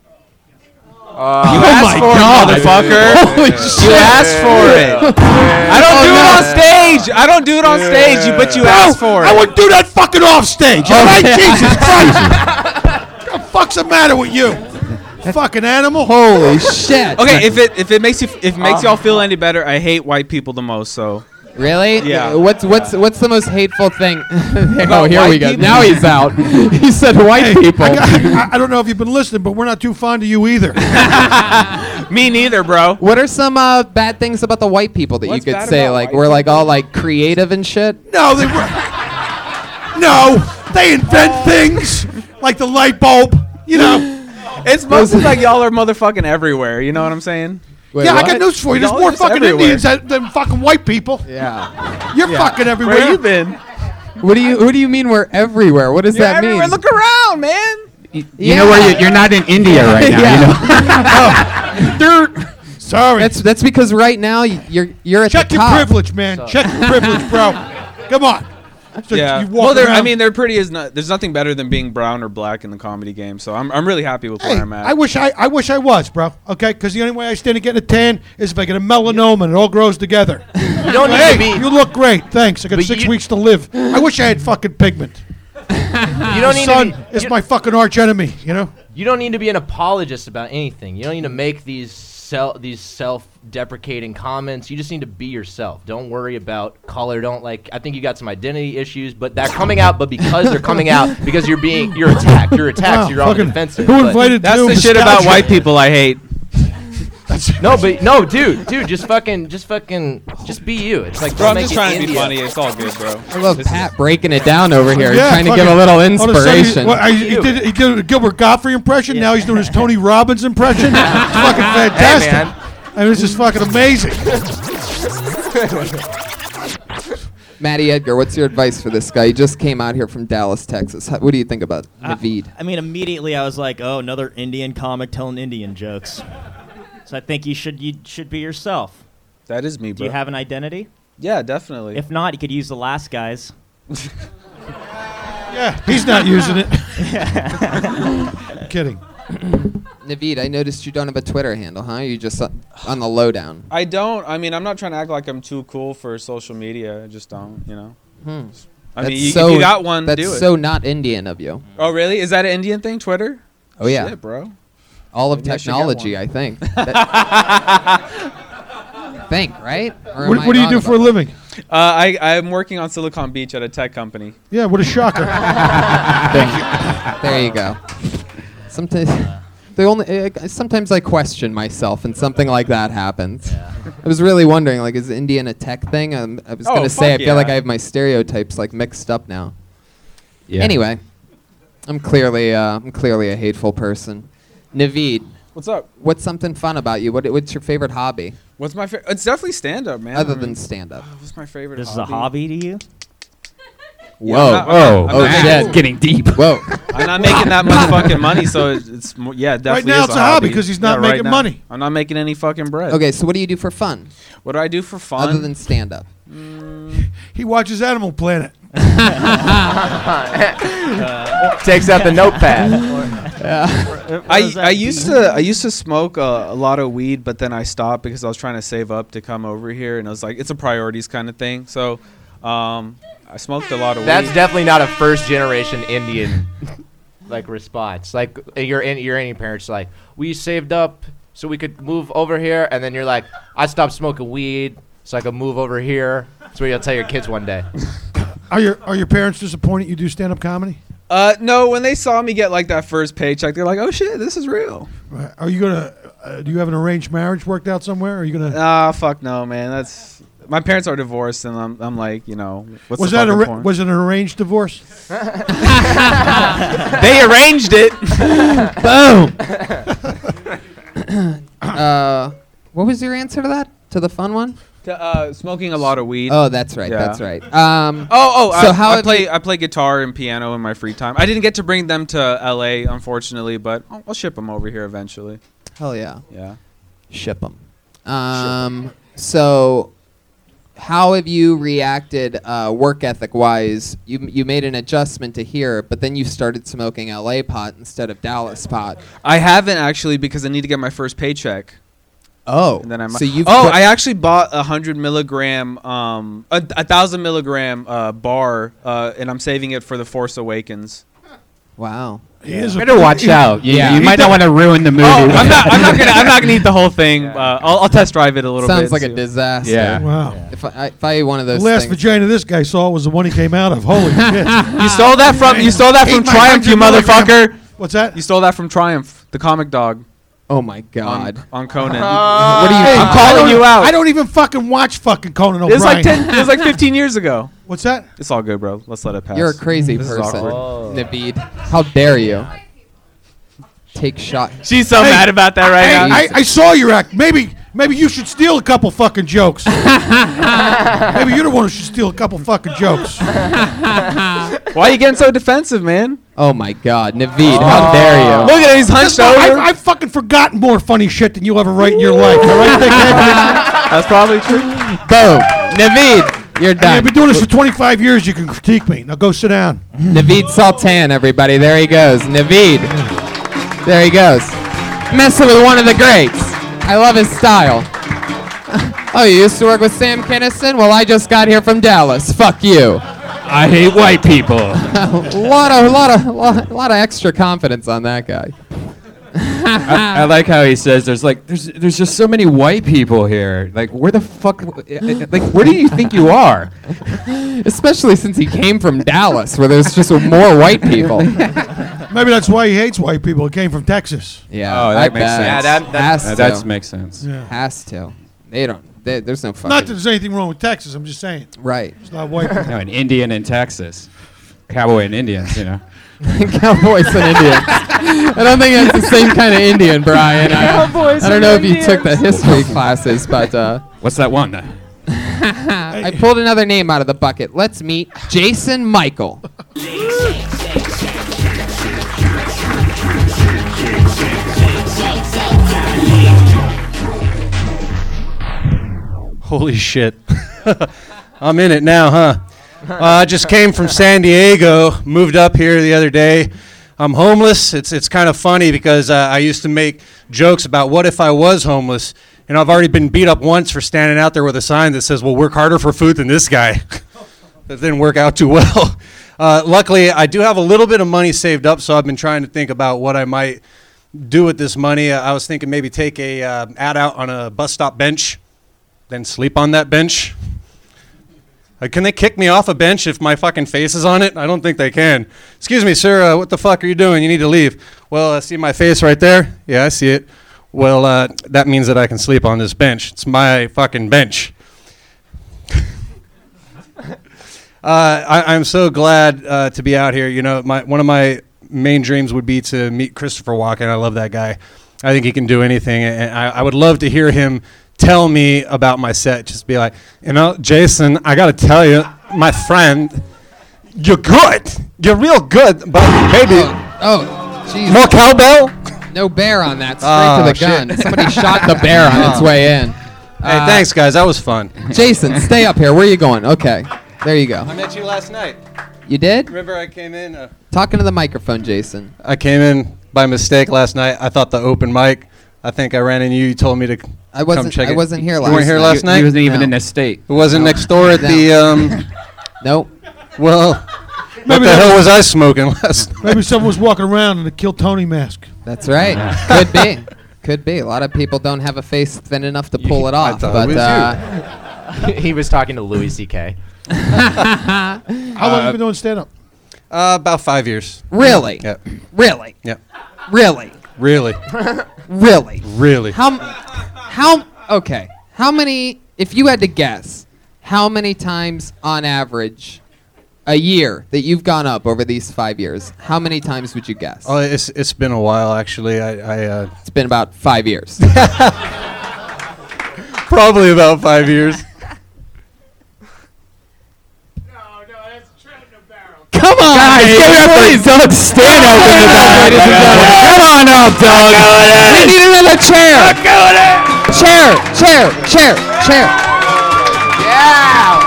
Uh, you asked my for God. it, motherfucker. Holy You shit. asked for it. I don't Oh, do no. it on stage. I don't do it on stage, you- but you asked for it. I wouldn't do that fucking off stage. All right, yeah. Jesus Christ. What the fuck's the matter with you? Fucking animal. Holy shit. Okay, if it if it makes you if it makes y'all feel any better, I hate white people the most. So Really? Yeah. Uh, What's what's what's the most hateful thing? oh, About here we white go. people? Now he's out. He said white Hey, people. I, got- I- I don't know if you've been listening, but we're not too fond of you either. me neither, bro. What are some uh, bad things about the white people that What's you could bad say? about Like white we're like all like creative and shit. No, they were. No, they invent things like the light bulb. You know. It's mostly like y'all are motherfucking everywhere. You know what I'm saying? Wait, yeah, what? I got news for you. There's Y'all more just fucking everywhere. Indians than, than fucking white people. Yeah. You're fucking everywhere. Where you been? What do you What do you mean we're everywhere? What does You're that everywhere. mean? Look around, man. You, you know where you're, you're not in India right now. You know? Sorry. That's that's because right now y- you're you're at Check the your top. privilege, man. Check your privilege, bro. Come on. So Yeah. you walk Well, there. I around- mean, there pretty is not. There's nothing better than being brown or black in the comedy game. So I'm I'm really happy with Hey, where I'm at. I wish I, I wish I was, bro. Okay, because the only way I stand to get a tan is if I get a melanoma and it all grows together. You don't need hey, to be. you look great. Thanks. I got But six you- weeks to live. I wish I had fucking pigment. You don't need Sun to be. is you, my fucking arch enemy. You know. you don't need to be an apologist about anything. You don't need to make these self these self-deprecating comments. You just need to be yourself. Don't worry about color. Don't like. I think you got some identity issues, but they're coming out. But because they're coming out, because you're being you're attacked. You're attacked. Wow, so you're on the fucking- defensive. Who but- invited? That's to the shit about nostalgia? white people I hate. No, but no, dude, dude, just fucking, just fucking, just be you. It's like Bro, don't I'm make just it trying to be India. funny. It's all good, bro. I love This is- Pat breaking it down over here, Yeah, trying to fucking- give a little all of a sudden inspiration. he- well, I- he, did, he did a Gilbert Gottfried impression. Now he's doing his Tony Robbins impression. It's fucking fantastic. man. I mean, this is fucking amazing. Matty Edgar, what's your advice for this guy? He just came out here from Dallas, Texas. How, what do you think about Naveed? I mean, immediately I was like, oh, another Indian comic telling Indian jokes. So I think you should you should be yourself. That is me, Do bro. you have an identity? Yeah, definitely. If not, you could use the last guy's. Yeah, he's not using it. I'm kidding. Naveed, I noticed you don't have a Twitter handle, huh? You just on, on the lowdown. I don't. I mean, I'm not trying to act like I'm too cool for social media. I just don't. You know. Hmm. I That's mean, you, so, if you got one, That's do it. so not Indian of you. Oh, really? Is that an Indian thing? Twitter? Oh yeah, Shit, bro. all of Maybe I should get technology, one. I think. That- think, right? Or am What, I what do you wrong do for a about living? Uh, I I'm working on Silicon Beach at a tech company. Yeah, what a shocker. that? There you go. Sometimes. The only uh, sometimes I question myself, and something like that happens. I was really wondering, like, is Indian a tech thing? Um, I was Oh, gonna say, I fuck feel yeah. like I have my stereotypes like mixed up now. Yeah. Anyway, I'm clearly uh, I'm clearly a hateful person. Naveed, What's up? What's something fun about you? What, what's your favorite hobby? What's my favorite? It's definitely stand-up, man. Other I mean, than stand-up. What's my favorite This is hobby? a hobby to you? Yeah, Whoa, I'm not- whoa, I'm oh not- shit, getting deep. Whoa. I'm not making that much fucking money, so it's, it's more, yeah, it definitely now is it's a hobby 'cause he's not Yeah, right making now. money. I'm not making any fucking bread. Okay, so what do you do for fun? What do I do for fun? Other than stand-up. He watches Animal Planet. Takes out the notepad. I, I used to I used to smoke a, a lot of weed, but then I stopped because I was trying to save up to come over here, and I was like, it's a priorities kind of thing. So, um, I smoked a lot of That's weed. definitely not a first generation Indian like response. Like your your Indian parents like, we saved up so we could move over here, and then you're like, I stopped smoking weed so I could move over here. That's what you'll tell your kids one day. Are your Are your parents disappointed you do stand up comedy? Uh, no, when they saw me get like that first paycheck, they're like, oh shit, this is real. Right. Are you gonna? Uh, do you have an arranged marriage worked out somewhere? Are you gonna? Ah, fuck no, man. That's my parents are divorced, and I'm I'm like, you know, what's was the that a fucking ra- point? was it an arranged divorce? They arranged it. Boom. uh, what was your answer to that? To the fun one? To, uh, smoking a lot of weed. Oh, that's right. Yeah. That's right. Um, Oh, oh! so I, how I have play you- I play guitar and piano in my free time. I didn't get to bring them to L A, unfortunately, but I'll, I'll ship them over here eventually. Hell yeah. Yeah. Ship them. Um, so, how have you reacted uh, work ethic wise? You you made an adjustment to here, but then you started smoking L A pot instead of Dallas pot. I haven't actually because I need to get my first paycheck. Oh, And then I'm so you've oh, put- I actually bought a hundred milligram, um, a, a thousand milligram uh, bar, uh, and I'm saving it for the Force Awakens. Wow. He is a- Better watch he- out. You, Yeah. you He might not does- want to ruin the movie. Oh, with I'm not. that. I'm not gonna. I'm not gonna eat the whole thing. Uh, I'll, I'll test drive it a little bit. Sounds like and a see- disaster. Yeah. Wow. If I, if I ate one of The those last things, vagina this guy saw was the one he came out of. Holy shit! You stole that from. You stole that Ate from my Triumph, you hundred milligram- motherfucker. What's that? You stole that from Triumph, the comic dog. oh my On, god. on Conan. What are you? Hey, I'm I calling don't- you out. I don't even fucking watch fucking Conan It was O'Brien. like ten. It was like fifteen years ago. What's that? It's all good, bro. Let's let it pass. You're a crazy This is person, awkward. Naveed. How dare you? Take shot. She's so Hey, mad about that right Hey, now. I, I saw your act. Maybe maybe you should steal a couple fucking jokes. Maybe you're the one who should steal a couple fucking jokes. Why are you getting so defensive, man? Oh my god, Naveed, how dare you? Look at him. He's hunched Listen, over. I've, I've fucking forgotten more funny shit than you'll ever write in your life. All right, dickhead? That's probably true. Boom. Naveed, you're Hey, I've done. been doing this for twenty-five years. You can critique me. Now go sit down. Naveed Sultan, everybody. There he goes. Naveed. There he goes. Messing with one of the greats. I love his style. Oh, you used to work with Sam Kinison? Well, I just got here from Dallas. Fuck you. I hate white people. a lot of, lot of, lot, lot of extra confidence on that guy. I, I like how he says there's like there's there's just so many white people here. Like where the fuck like where do you think you are? Especially since he came from Dallas, where there's just more white people. Maybe that's why he hates white people. He came from Texas. Yeah, Oh, that I makes bet. sense. Yeah, that- that- has Uh, to. that makes sense. Yeah. Has to. They don't. They, there's no fucking. Not that there's anything wrong with Texas. I'm just saying. right. It's not white people. No, an Indian in Texas, cowboy and Indians. You know. Cowboys and Indians. I don't think that's the same kind of Indian, Brian. I, Cowboys I don't and know if you Indians. took the history classes, but uh, What's that one? I pulled another name out of the bucket. Let's meet Jason Michael. Holy shit. I'm in it now, huh? Uh, I just came from San Diego, moved up here the other day. I'm homeless. It's it's kind of funny because uh, I used to make jokes about what if I was homeless, and I've already been beat up once for standing out there with a sign that says, "Well, work harder for food than this guy." That didn't work out too well. Uh, luckily, I do have a little bit of money saved up, so I've been trying to think about what I might do with this money. Uh, I was thinking maybe take a uh, ad out on a bus stop bench, then sleep on that bench. Uh, can they kick me off a bench if my fucking face is on it? I don't think they can. Excuse me, sir, uh, what the fuck are you doing? You need to leave. Well, uh, see my face right there? Yeah, I see it. Well, uh, that means that I can sleep on this bench. It's my fucking bench. uh, I, I'm so glad uh, to be out here. You know, my one of my main dreams would be to meet Christopher Walken. I love that guy. I think he can do anything, and I, I would love to hear him tell me about my set. Just be like, you know, Jason, I got to tell you, my friend, you're good. You're real good, but baby. Oh, jeez. More cowbell? No bear on that. Straight Oh, to the shit. gun. Somebody shot the bear on its way in. Hey, Uh, thanks, guys. That was fun. Jason, stay up here. Where are you going? Okay. There you go. I met you last night. You did? Remember I came in? Uh, Talking to the microphone, Jason. I came in by mistake last night. I thought the open mic. I think I ran into you. You told me to c- I wasn't- come check I it. wasn't here You last weren't here night. last He- night? he wasn't even No. in this state. It wasn't No. next door at No. the... Um, nope. Well, what Maybe the that hell was- was I smoking last night? Maybe someone was walking around in a Kill Tony mask. That's right. Could be. Could be. A lot of people don't have a face thin enough to pull it I off. thought it But was uh, he was talking to Louis C K How long have you been doing stand-up? Uh, about five years. Really? Yep. Really? Yep. Really? Really. Really? Really. How? m- How? Okay. How many? If you had to guess, how many times on average, a year that you've gone up over these five years? How many times would you guess? Oh, it's it's been a while actually. I, I uh, It's been about five years. probably about five years. Come on, Guys, baby, give it up please. for Doug Stanhope in the back, ladies and gentlemen. Come on up, Doug. We need another chair. Chair, chair, chair, chair. Yeah.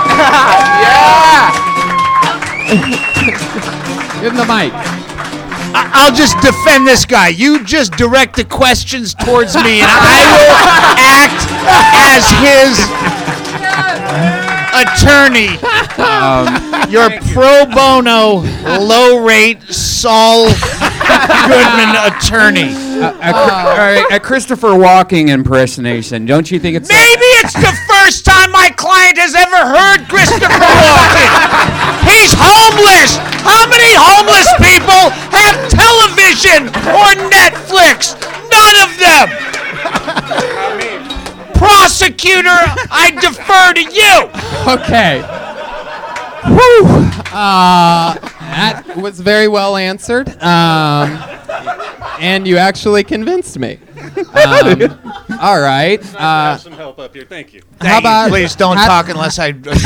Give him the mic. I- I'll just defend this guy. You just direct the questions towards me, and I will act as his attorney. Um, Your pro bono, low rate Saul Goodman attorney. a, a, all right, a Christopher Walking impersonation. Don't you think it's Maybe it's the first time my client has ever heard Christopher Walken. He's homeless. How many homeless people have television or Netflix? None of them. Prosecutor, I defer to you. Okay. Whew. Uh, that was very well answered. Um, and you actually convinced me. Um, all right. Uh, some help up here. Thank you. how about Please don't how- talk unless I address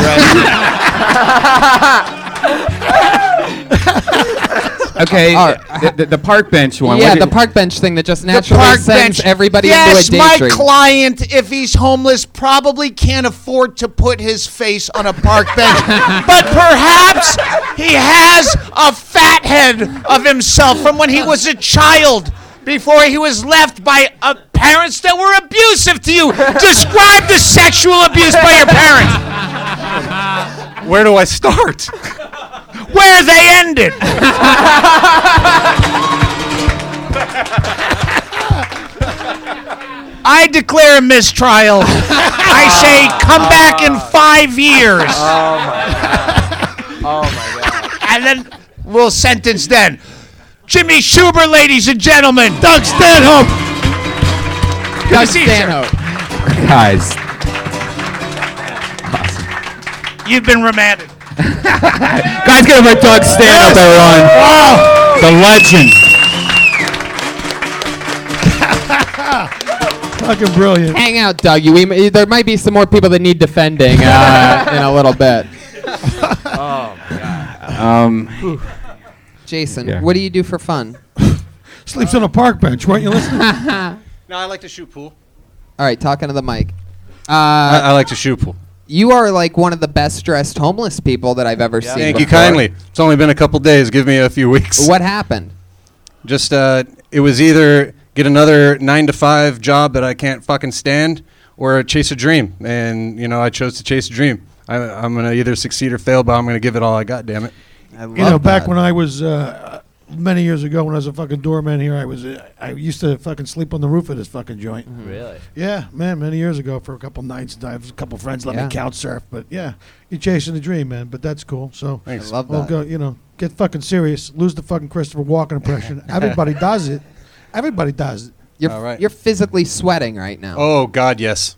okay? All right. The, the, the park bench one. Yeah, what the did- park bench thing that just the naturally park sends bench. everybody yes, into a my daydream. client, if he's homeless, probably can't afford to put his face on a park bench. But perhaps he has a fat head of himself from when he was a child, before he was left by uh, parents that were abusive to you. Describe the sexual abuse by your parents. Where do I start? Where they ended. I declare a mistrial. I say come back in five years. Oh my god. Oh my god. And then we'll sentence then. Jimmy Schubert, ladies and gentlemen. Doug Stanhope. Good Doug to see you, sir. Stanhope. Guys, You've been remanded. guys, give it for Doug Stanhope, everyone. Wow. The legend. Fucking brilliant. Hang out, Dougie. We, m- there might be some more people that need defending uh, in a little bit. Oh my god. Um, Jason, Yeah. what do you do for fun? Sleeps on a park bench. Weren't you listening? No, I like to shoot pool. All right, talking to the mic. I, Uh, I like to shoot pool. you are like one of the best dressed homeless people that I've ever seen. Thank you before. kindly. It's only been a couple days. Give me a few weeks. What happened? Just uh, it was either get another nine to five job that I can't fucking stand, or chase a dream. And you know, I chose to chase a dream. I, I'm gonna either succeed or fail, but I'm gonna give it all I got. Damn it. I love You know, back that. when I was uh, many years ago, when I was a fucking doorman here, I was uh, I used to fucking sleep on the roof of this fucking joint. Really? Yeah, man, many years ago for a couple nights. I have a couple friends let Yeah. me couch surf, but yeah, you're chasing the dream, man. But that's cool. So Thanks. I love we'll that. go. You know, get fucking serious. Lose the fucking Christopher Walken impression. Everybody does it. Everybody does it. You're, All right. you're physically sweating right now. Oh God, yes.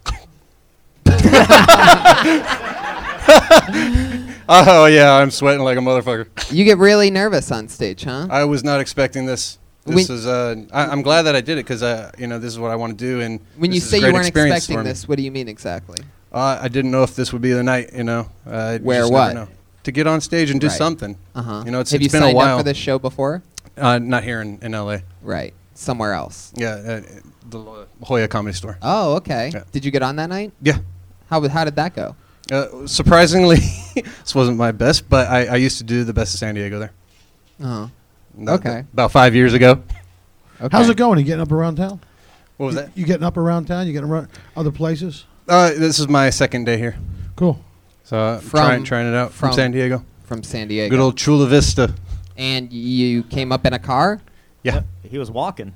Oh yeah, I'm sweating like a motherfucker. You get really nervous on stage, huh? I was not expecting this. This When- is. Uh, I, I'm glad that I did it because uh, you know, this is what I want to do. And When this you is a say you great weren't experience expecting for me. this, what do you mean exactly? Uh, I didn't know if this would be the night. You know. Uh, you Where just what? never know. To get on stage and do Right. something. Uh-huh. You know, it's, Have it's you been signed a while. up for this show before? Uh, not here in, in L A. Right. Somewhere else. Yeah, uh, the La Jolla Comedy Store. Oh, okay. Yeah. Did you get on that night? Yeah. How how did that go? Uh, surprisingly, this wasn't my best, but I, I used to do the Best of San Diego there. Oh. That- Okay. About five years ago. Okay. How's it going? You getting up around town? What was you, that? You getting up around town? You getting around other places? Uh, this is my second day here. Cool. So uh, From- trying trying it out from, from- San Diego. From San Diego. Good old Chula Vista. And you came up in a car? Yeah. He was walking.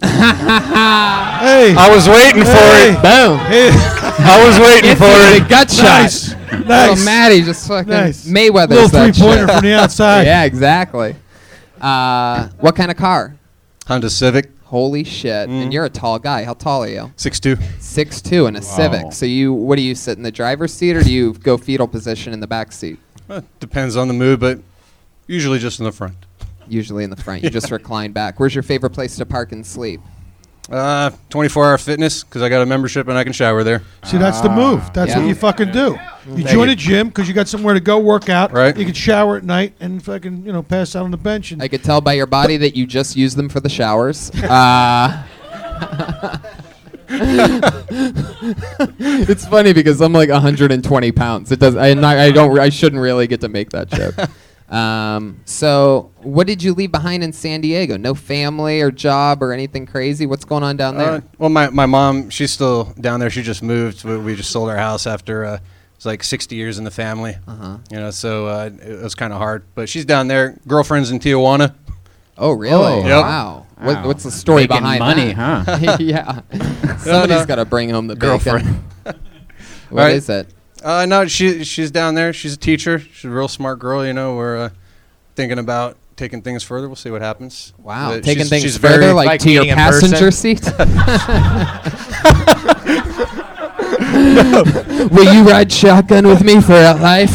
Hey. I was waiting for Hey. it. Boom. I was waiting for The it. gut shot. Nice. Little Nice. Maddie just fucking Nice. Mayweather. Little three-pointer from the outside. Yeah, exactly. Uh, what kind of car? Honda Civic. Holy shit! Mm. And you're a tall guy. How tall are you? six two. Six two in a Civic. So you, what do you sit in the driver's seat or do you go fetal position in the back seat? Uh, depends on the mood, but usually just in the front. Usually in the front. You just recline back. Where's your favorite place to park and sleep? Uh, twenty-four hour fitness because I got a membership and I can shower there. See, that's the move. That's Yeah. what you fucking do. You Thank join you. a gym because you got somewhere to go work out. Right. You can shower at night and fucking, you know, pass out on the bench. And I could tell by your body that you just use them for the showers. Uh, it's funny because I'm like one hundred twenty pounds. It does. I not, I don't. I shouldn't really get to make that joke. Um, so, what did you leave behind in San Diego? No family or job or anything crazy? What's going on down there? Uh, well, my, my mom, she's still down there. She just moved. We, we just sold our house after uh, it was like sixty years in the family. Uh-huh. You know, so uh, it was kind of hard. But she's down there. Girlfriend's in Tijuana. Oh, really? Yep. Wow. What, Wow. what's the story Making behind money, that? huh? Yeah. Somebody's no. got to bring home the Girlfriend. bacon. What Right. is it? Uh, no, she she's down there. She's a teacher. She's a real smart girl. You know, we're uh, thinking about taking things further. We'll see what happens. Wow. But Taking she's- things she's further, very- like, Like to your meeting in passenger person? seat? Will you ride shotgun with me for life?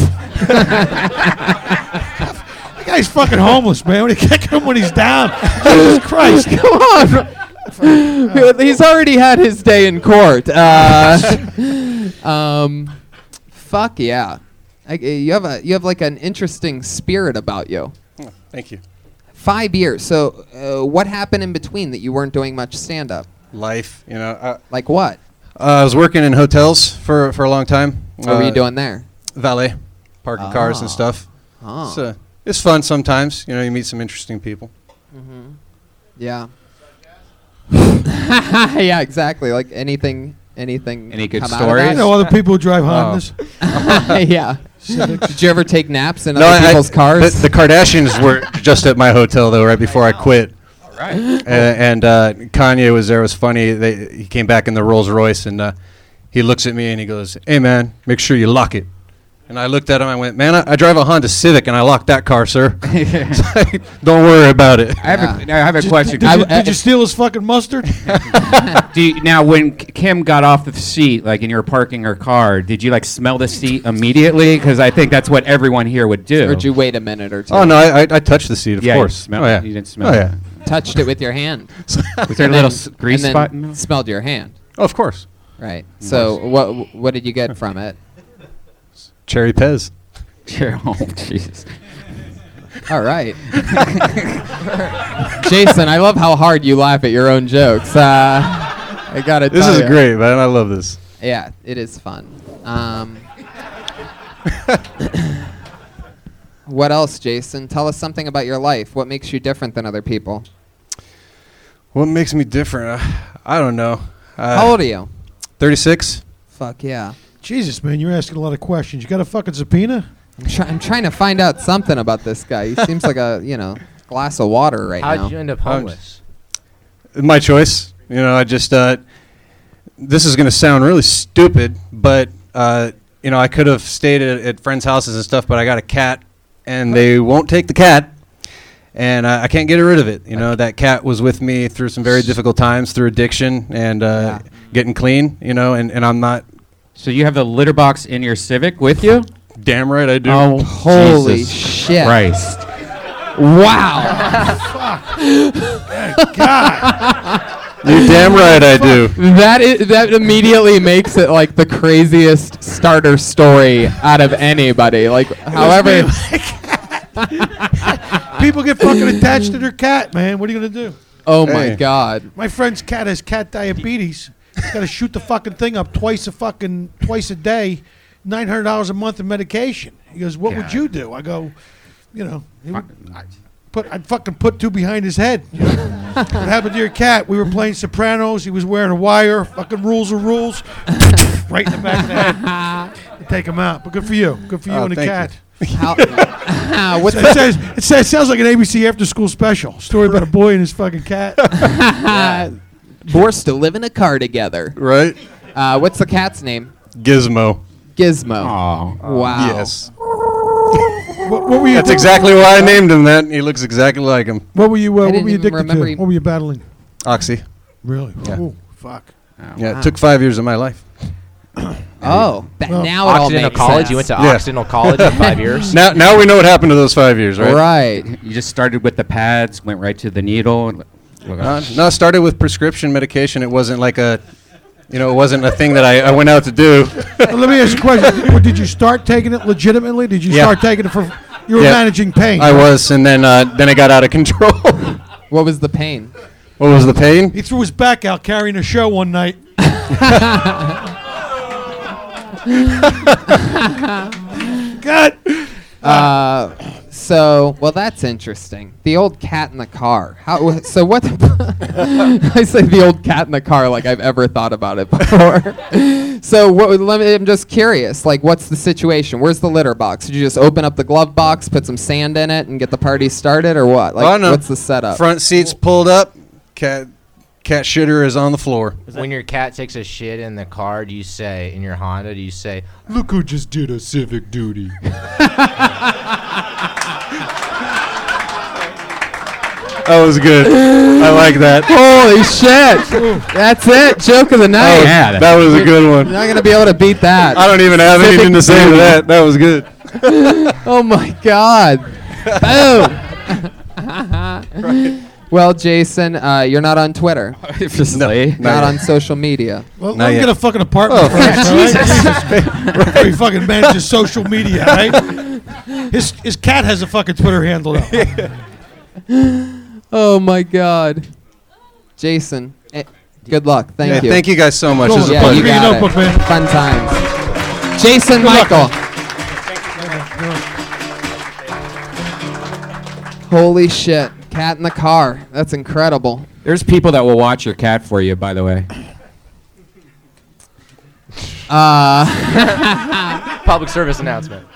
that guy's fucking homeless, man. When he kick him when he's down. Jesus Christ. Come on. He's already had his day in court. Uh, um, fuck yeah. I, you have a you have like an interesting spirit about you. Oh, thank you. Five years. So, uh, what happened in between that you weren't doing much stand up? Life, you know. Uh, Like what? uh, I was working in hotels for, for a long time. What were you Uh, doing there? Valet, parking cars and Oh. stuff. Oh. It's, uh, it's fun sometimes. You know, you meet some interesting people. Mm-hmm. Yeah. Yeah, exactly. Like anything, anything. Any good come out of stories? You that? know other people who drive Oh. Hondas. Yeah. Civics. Did you ever take naps in No, other I- people's cars? The, the Kardashians were just at my hotel though, right before I quit. All right. Uh, and uh, Kanye was there. It was funny. They, he came back in the Rolls Royce, and uh, he looks at me and he goes, "Hey man, make sure you lock it." And I looked at him. I went, "Man, I, I drive a Honda Civic, and I locked that car, sir. It's like, don't worry about it." I have a, I have a question. Did, you, did you steal his fucking mustard? Do you, now, when K- Kim got off the seat, like, and you were parking her car, did you like smell the seat immediately? Because I think that's what everyone here would do. Or did you wait a minute or two? Oh no, I, I, I touched the seat, of Yeah, you course. smelled oh it. yeah, You didn't smell Oh it. yeah, Touched it with your hand. Was there a And little then- s- grease and then spot in the middle? smelled your hand. oh, of course. Right. So what what did you get from it? Cherry Pez. Oh, Jesus. All right. Jason, I love how hard you laugh at your own jokes. Uh, I gotta This tell is ya. great, man. I love this. Yeah, it is fun. Um, what else, Jason? Tell us something about your life. What makes you different than other people? What makes me different? Uh, I don't know. Uh, How old are you? thirty-six. Fuck yeah. Jesus, man, you're asking a lot of questions. You got a fucking subpoena? I'm, try- I'm trying to find out something about this guy. He seems like a, you know, glass of water right How'd now. you end up I'm homeless? My choice. You know, I just, uh, this is going to sound really stupid, but, uh, you know, I could have stayed at, at friends' houses and stuff, but I got a cat, and they won't take the cat, and uh, I can't get rid of it. You know, that cat was with me through some very difficult times, through addiction and uh, getting clean, you know, and, and I'm not. So you have the litter box in your Civic with you? Damn right I do. Oh, Holy Jesus shit. Christ. Wow. You're damn right I do. That is, that immediately makes it like the craziest starter story out of anybody. Like, however. People get fucking attached to their cat, man. What are you gonna do? Oh my God. My friend's cat has cat diabetes. He's got to shoot the fucking thing up twice a fucking twice a day, nine hundred dollars a month of medication. He goes, "What would you do?" I go, "You know, he would, I'd put I'd fucking put two behind his head." What happened to your cat? We were playing Sopranos. He was wearing a wire. Fucking rules are rules. Right in the back of the head. They take him out. But good for you. Good for you Oh, and the thank cat. How, what's it, the- says, it says sounds like an A B C after school special. Story about a boy and his fucking cat. Forced to live in a car together. Right. Uh, what's the cat's name? Gizmo. Gizmo. Oh. Wow. Yes. What, what were you? That's what- exactly why I named him that. He looks exactly like him. What were you? Uh, I what didn't were you even addicted remember to? he- What were you battling? Oxy. Really? Yeah. Ooh, fuck. Yeah, wow. it took five years of my life. Oh, that, Well, now it all Occidental makes College. sense. You went to Yeah. Occidental College for five years. Now, now we know what happened to those five years, right? Right. You just started with the pads, went right to the needle. And, Uh, no, it started with prescription medication. It wasn't like a, you know, it wasn't a thing that I, I went out to do. Well, let me ask you a question. Well, did you start taking it legitimately? Did you Yeah. start taking it for? You were Yeah. managing pain. I was, and then uh, then I got out of control. What was the pain? What was the pain? He threw his back out carrying a show one night. God. Uh, so, well, that's interesting. The old cat in the car. How? So what? I say the old cat in the car like I've ever thought about it before. So what? Let me. I'm just curious. Like, what's the situation? Where's the litter box? Did you just open up the glove box, put some sand in it, and get the party started, or what? Like, Oh, no. what's the setup? Front seats pulled up. Cat cat shitter is on the floor. When your cat takes a shit in the car, do you say, in your Honda, do you say, Look who just did a civic duty. That was good. I like that. Holy shit! That's it. Joke of the night. That was, that was a good one. You're not gonna be able to beat that. I don't even have Civic anything to say to duty. that. That was good. Oh my God! Boom. Well, Jason, uh, you're not on Twitter. Obviously. Not yet. on social media. Well, Not let him yet. get a fucking apartment Oh, first, all right? Jesus. Before he fucking manages social media, right? His his cat has a fucking Twitter handle up. Oh my God, Jason. eh, good luck. Thank Yeah, you. thank you guys so much. Cool. This is a Yeah, pleasure. you Bring your got notebook, it. man. Fun times. Jason luck, Michael. Holy shit. Cat in the car. That's incredible. There's people that will watch your cat for you, by the way. Uh, public service announcement?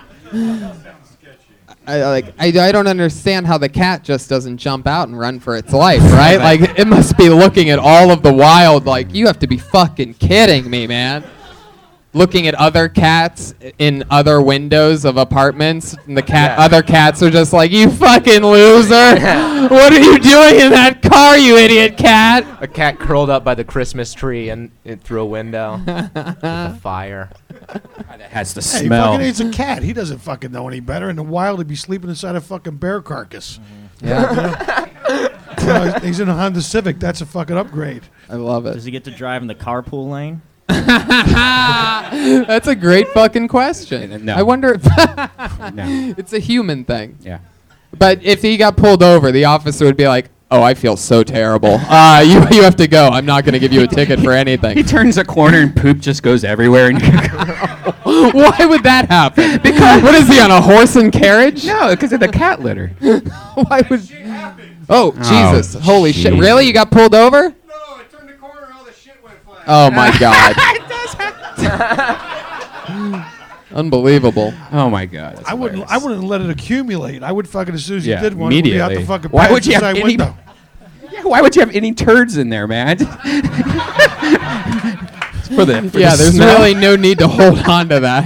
I, like I, I don't understand how the cat just doesn't jump out and run for its life, right? Like it must be looking at all of the wild. Like you have to be fucking kidding me, man. Looking at other cats in other windows of apartments, and the cat, Yeah. other cats are just like, "You fucking loser! What are you doing in that car, you idiot cat?" A cat curled up by the Christmas tree and it through a window. The fire. That has the Hey, he smell. fucking hates a cat. He doesn't fucking know any better. In the wild, he'd be sleeping inside a fucking bear carcass. Yeah, You know, he's in a Honda Civic. That's a fucking upgrade. I love it. Does he get to drive in the carpool lane? That's a great fucking question. No. I wonder if No. it's a human thing. Yeah. But if he got pulled over, the officer would be like, "Oh, I feel so terrible. Uh, you you have to go. I'm not going to give you a ticket for He anything." turns a corner and poop just goes everywhere. And Why would that happen? Because what is he on a horse and carriage? no, because of the cat litter. Why would? Oh, Oh, Jesus! Holy shit! jeez. Really? You got pulled over? No, I turned the corner and all the shit went flying. Oh my God! Unbelievable. Oh my God. that's I wouldn't. hilarious. I wouldn't let it accumulate. I would fucking as soon as you Yeah, did one, it would be out the immediately. fucking Why would you have passenger any- side window. Yeah, why would you have any turds in there, man? It's for the, for Yeah, the there's smell. really no need to hold on to that.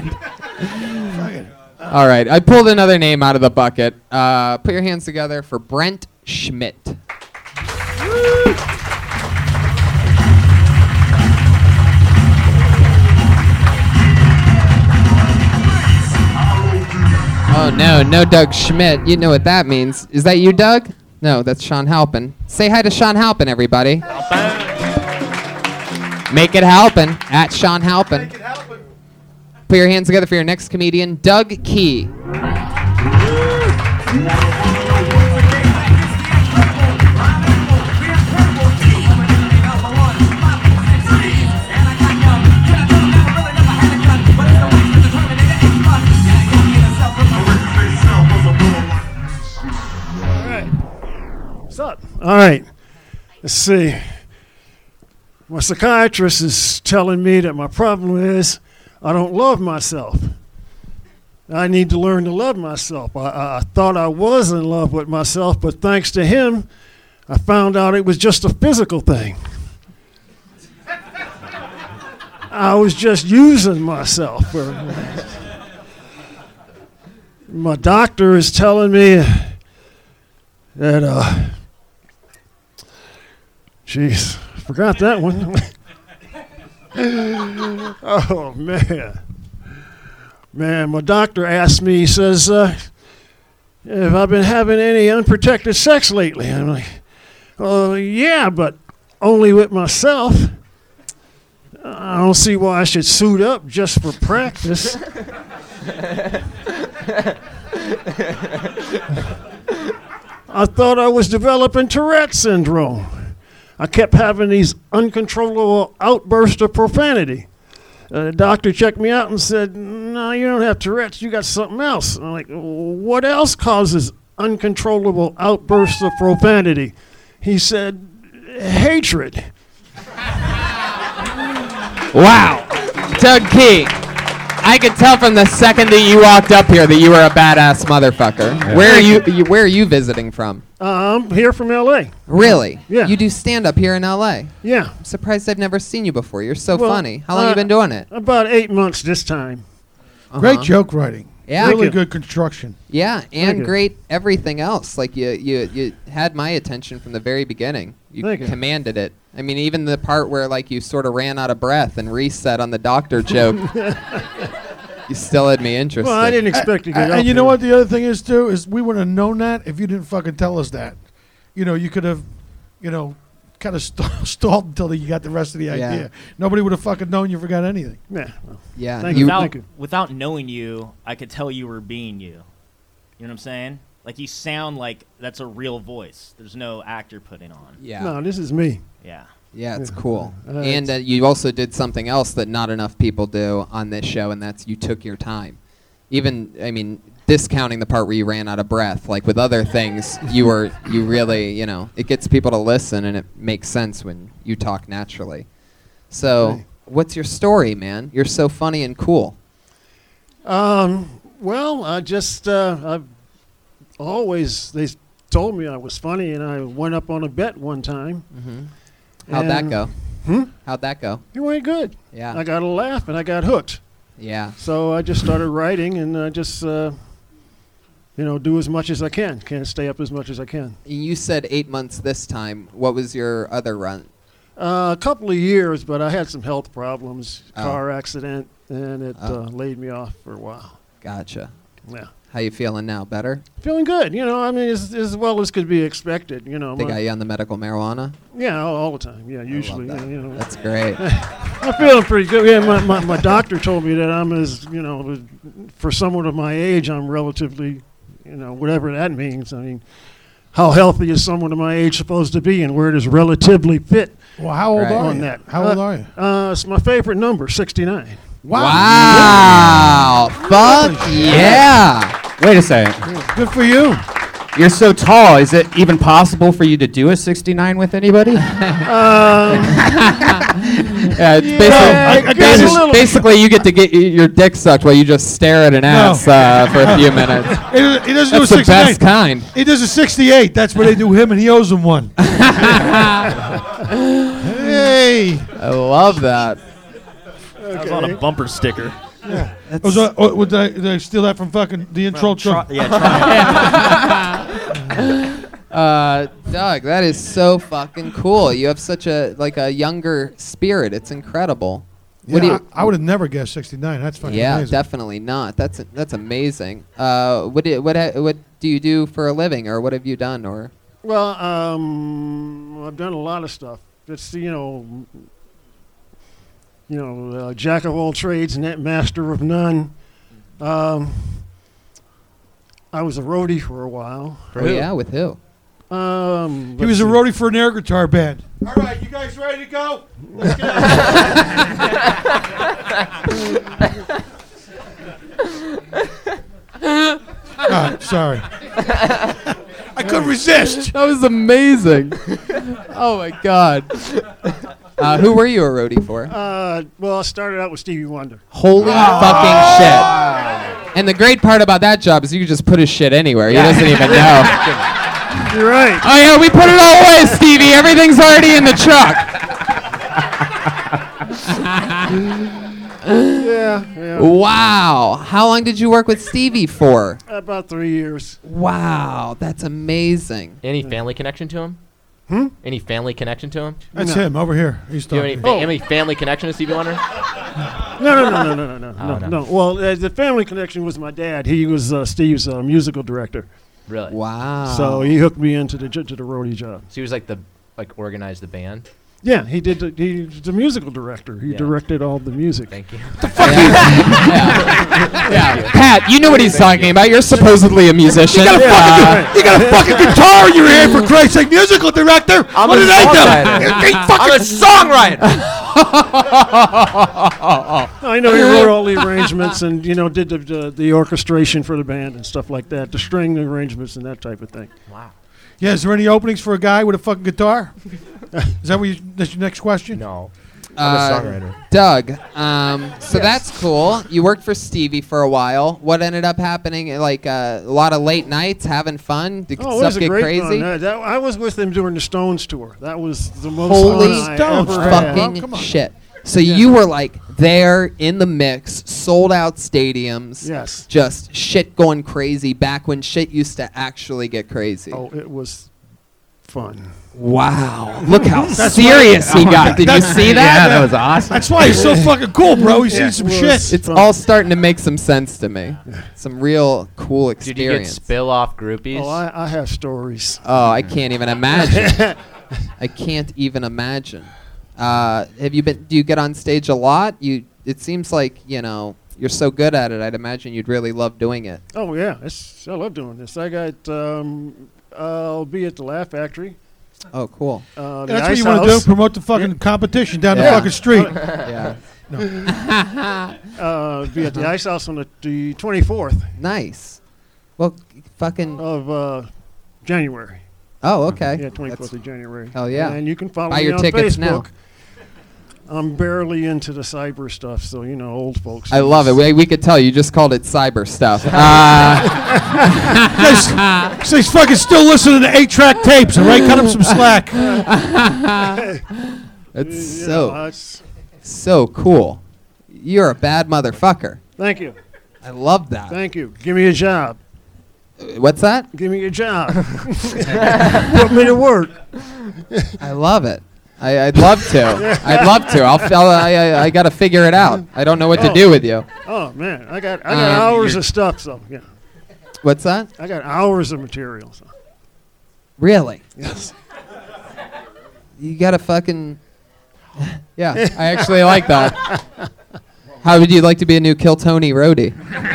All right, I pulled another name out of the bucket. Uh, put your hands together for Brent Schmidt. Oh no, no Doug Schmidt. You know what that means. Is that you, Doug? No, that's Sean Halpin. Say hi to Sean Halpin, everybody. Make it Halpin, at Sean Halpin. Put your hands together for your next comedian, Doug Key. What's up? All right. Let's see. My psychiatrist is telling me that my problem is I don't love myself. I need to learn to love myself. I, I, I thought I was in love with myself, but thanks to him, I found out it was just a physical thing. I was just using myself. My doctor is telling me that, uh, jeez, I forgot that one. Oh, man. Man, my doctor asked me, he says, uh, have I been having any unprotected sex lately? I'm like, oh, yeah, but only with myself. I don't see why I should suit up just for practice. I thought I was developing Tourette syndrome. I kept having these uncontrollable outbursts of profanity. Uh, the doctor checked me out and said, no, you don't have Tourette's, you got something else. I'm like, what else causes uncontrollable outbursts of profanity? He said, hatred. Wow. Doug Key. I could tell from the second that you walked up here that you were a badass motherfucker. Yeah. Where are you, you where are you visiting from? Uh, I'm here from L A. Really? Yeah. You do stand up here in L A? Yeah. I'm surprised I've never seen you before. You're so Well, funny. How long uh, you been doing it? About eight months this time. Great Uh-huh. joke writing. Yeah. Really you. good construction. Yeah, Thank and you. great everything else. Like you, you, you had my attention from the very beginning. You Thank you. commanded it. I mean, even the part where like you sort of ran out of breath and reset on the doctor joke, you still had me interested. Well, I didn't expect to get And, up and you know here. what the other thing is too is we wouldn't have known that if you didn't fucking tell us that. You know, you could have, you know, kind of st- stalled until you got the rest of the Yeah. idea. Nobody would have fucking known you forgot anything. Yeah. Well, Yeah, Thank you- you. without, Thank you. without knowing you, I could tell you were being you. You know what I'm saying? Like you sound like that's a real voice. There's no actor putting on. Yeah. No, this is me. Yeah. Yeah, it's Yeah. cool. Uh, and uh, it's- you also did something else that not enough people do on this show, and that's you took your time. Even, I mean, discounting the part where you ran out of breath, like with other things, you were, you really, you know, it gets people to listen, and it makes sense when you talk naturally. So, Right. what's your story, man? You're so funny and cool. Um, well, I just, uh, I've always, they s- told me I was funny, and I went up on a bet one time. Mm-hmm. How'd that And- go? Hmm? How'd that go? It went good. Yeah. I got a laugh, and I got hooked. Yeah. So I just started writing, and I just, uh, you know, do as much as I can. Can't stay up as much as I can. You said eight months this time. What was your other run? Uh, a couple of years, but I had some health problems, Oh. car accident, and it Oh. uh, laid me off for a while. Gotcha. Yeah. How you feeling now? Better? Feeling good, you know. I mean, as, as well as could be expected, you know. They my- got you on the medical marijuana? Yeah, all, all the time. Yeah, usually. that. yeah, you know. That's great. I'm feeling pretty good. Yeah, my, my, my doctor told me that I'm as, you know, for someone of my age, I'm relatively, you know, whatever that means. I mean, how healthy is someone of my age supposed to be, and where it is relatively fit. Well, how old Right. are on you? that. How old Uh, are you? Uh, it's my favorite number, sixty-nine. Wow. Fuck yeah. Wait a second. Good for you. You're so tall. Is it even possible for you to do a sixty-nine with anybody? Yeah, it's basically, I- I guess a basi- little- basically you get to get y- your dick sucked while you just stare at an ass uh, for a few minutes. He doesn't, he doesn't That's do a the sixty-nine. best kind. He does a sixty-eight. That's what they do him, and he owes him one. Hey. I love that. That was on a bumper sticker. Was that, oh, did, I, did I steal that from fucking the intro? Try- Tro- yeah, try Uh, Doug, that is so fucking cool. You have such a like a younger spirit. It's incredible. Yeah, What do you? I, I would have never guessed sixty-nine. That's fucking Yeah, amazing. definitely not. That's that's amazing. Uh, what do what ha- what do you do for a living, or what have you done, or? Well, um, I've done a lot of stuff. It's you know, you know, uh, jack of all trades, net master of none. Um, I was a roadie for a while. Oh yeah, with who? Um, He was a let's roadie for an air guitar band. All right, you guys ready to go? Let's get Ah, sorry. I couldn't resist. That was amazing. Oh my god. Uh, who were you a roadie for? Uh, well, I started out with Stevie Wonder. Holy fucking shit. And the great part about that job is you can just put his shit anywhere. He doesn't even know. You're right. Oh yeah, we put it all away, Stevie. Everything's already in the truck. yeah, yeah. Wow. How long did you work with Stevie for? About three years. Wow, that's amazing. Any family connection to him? Hmm? Any family connection to him? That's him over here. He's Do you have any, talking. fa- any family connection to Stevie Wonder? No, no, no, no, no, no, Oh, no, no. no. Well, uh, the family connection was my dad. He was uh, Steve's uh, musical director. Really? Wow. So he hooked me into the j- to the roadie job. So he was like the like organized the band. Yeah, he did. The, he was the musical director. He Yeah. directed all the music. Thank you. Yeah, Pat, you know what he's talking about. You're supposedly a musician. You got a, Uh, fucking, you got a fucking guitar in your hand, for Christ's sake. Musical director. I'm what a did I songwriter. do? You- you I'm fucking a songwriter. I know he wrote all the arrangements and you know did the, the the orchestration for the band and stuff like that, the string arrangements and that type of thing. Wow. Yeah, is there any openings for a guy with a fucking guitar? Is that what you, that's your next question? No. I'm a Uh, songwriter. Doug, um, so that's cool. You worked for Stevie for a while. What ended up happening? Like uh, a lot of late nights, having fun. Did Oh, it stuff was a get great crazy? fun. Uh, that- I was with him during the Stones tour. That was the most Holy fun I Stones, ever had. fucking shit! So you were like there in the mix, sold out stadiums. Yes. Just shit going crazy back when shit used to actually get crazy. Oh, it was fun. Wow! Look how That's serious why- he got. Did you That's- see that? Yeah, that was awesome. That's why he's so fucking cool, bro. He's Yeah, seen some it shit. was. It's all starting to make some sense to me. Some real cool Did you get experience. spill off groupies? Oh, I, I have stories. Oh, I can't even imagine. I can't even imagine. Uh, have you been? Do you get on stage a lot? You. It seems like you know you're so good at it. I'd imagine you'd really love doing it. Oh yeah, it's, I love doing this. I got. Um, I'll be at the Laugh Factory. Oh, cool. Uh, the That's what Ice you want to do. House. Promote the fucking competition down Yeah. the fucking street. Yeah. Uh, be at the Ice House on the, the twenty-fourth Nice. Well, fucking. of uh, January. Oh, okay. Yeah, twenty-fourth That's- of January. Hell yeah. And you can follow Buy me your on tickets Facebook. now. I'm barely into the cyber stuff, so you know, old folks. I love it. We, we could tell you just called it cyber stuff. Uh, So he's fucking still listening to eight-track tapes, all right? Cut him some slack. it's You so know, it's- so cool. You're a bad motherfucker. Thank you. I love that. Thank you. Give me a job. Uh, What's that? Give me a job. Put me to work. I love it. I, I'd love to. I'd love to. I'll. I'll I, I, I got to figure it out. I don't know what to Oh. do with you. Oh man, I got I got Um, hours you're- of stuff. So yeah, What's that? I got hours of material. So. Really? Yes. You got to fucking. Yeah, I actually like that. How would you like to be a new Kill Tony roadie?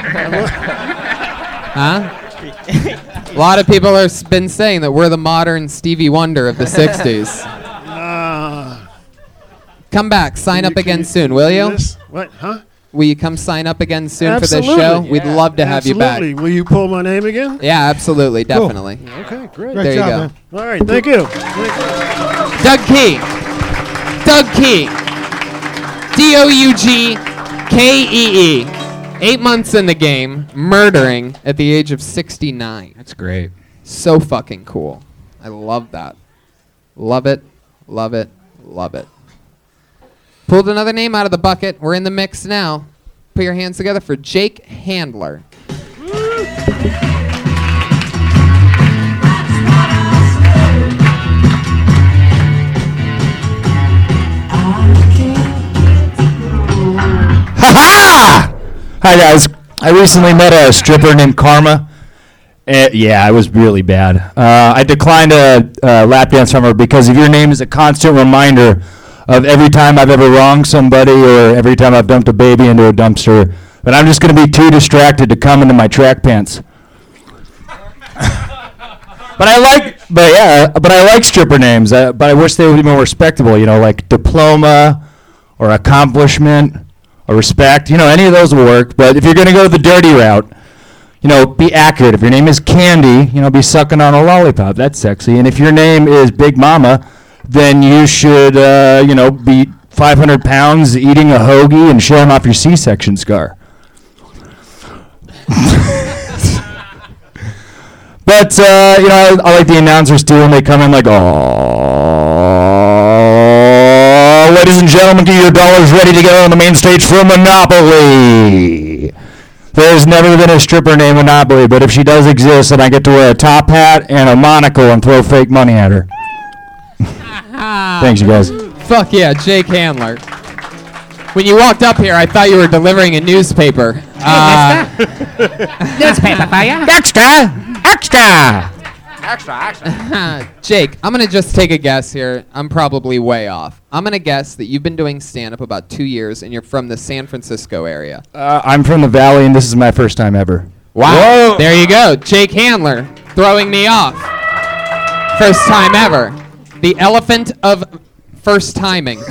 Huh? A lot of people have been saying that we're the modern Stevie Wonder of the sixties. Uh, Come back, sign can up you- can again you soon, do will you? this? What? Huh? Will you come sign up again soon Absolutely. for this show? We'd Yeah. love to have you back. Absolutely. Will you pull my name again? Yeah, absolutely, Cool. definitely. Okay, great. Great There you job, go. man. All right, thank you. Thank you. Doug Key. Doug Key. D O U G K E E. Eight months in the game, murdering at the age of sixty-nine. That's great. So fucking cool. I love that. Love it, love it, love it. Pulled another name out of the bucket. We're in the mix now. Put your hands together for Jake Handler. Hi guys. I recently met a stripper named Karma. Uh, yeah, it was really bad. Uh, I declined a, a lap dance from her because if your name is a constant reminder of every time I've ever wronged somebody or every time I've dumped a baby into a dumpster, then I'm just going to be too distracted to come into my track pants. But I like, but yeah, but I like stripper names. Uh, but I wish they would be more respectable. You know, like diploma, or accomplishment, or respect. You know, any of those will work. But if you're gonna go the dirty route, you know, be accurate. If your name is Candy, you know, be sucking on a lollipop. That's sexy. And if your name is Big Mama, then you should, uh, you know, be five hundred pounds, eating a hoagie, and showing off your C-section scar. But, uh, you know, I, I like the announcers, too, when they come in like, oh, ladies and gentlemen, get your dollars ready to go on the main stage for Monopoly. There's never been a stripper named Monopoly, but if she does exist, then I get to wear a top hat and a monocle and throw fake money at her. Thanks, you guys. Fuck yeah, Jake Handler. When you walked up here, I thought you were delivering a newspaper. Uh, Newspaper for ya. Extra! Extra! Extra, extra. Jake, I'm going to just take a guess here. I'm probably way off. I'm going to guess that you've been doing stand-up about two years, and you're from the San Francisco area. Uh, I'm from the Valley, and this is my first time ever. Wow. Whoa. There you go. Jake Handler throwing me off. First time ever. The elephant of first timing.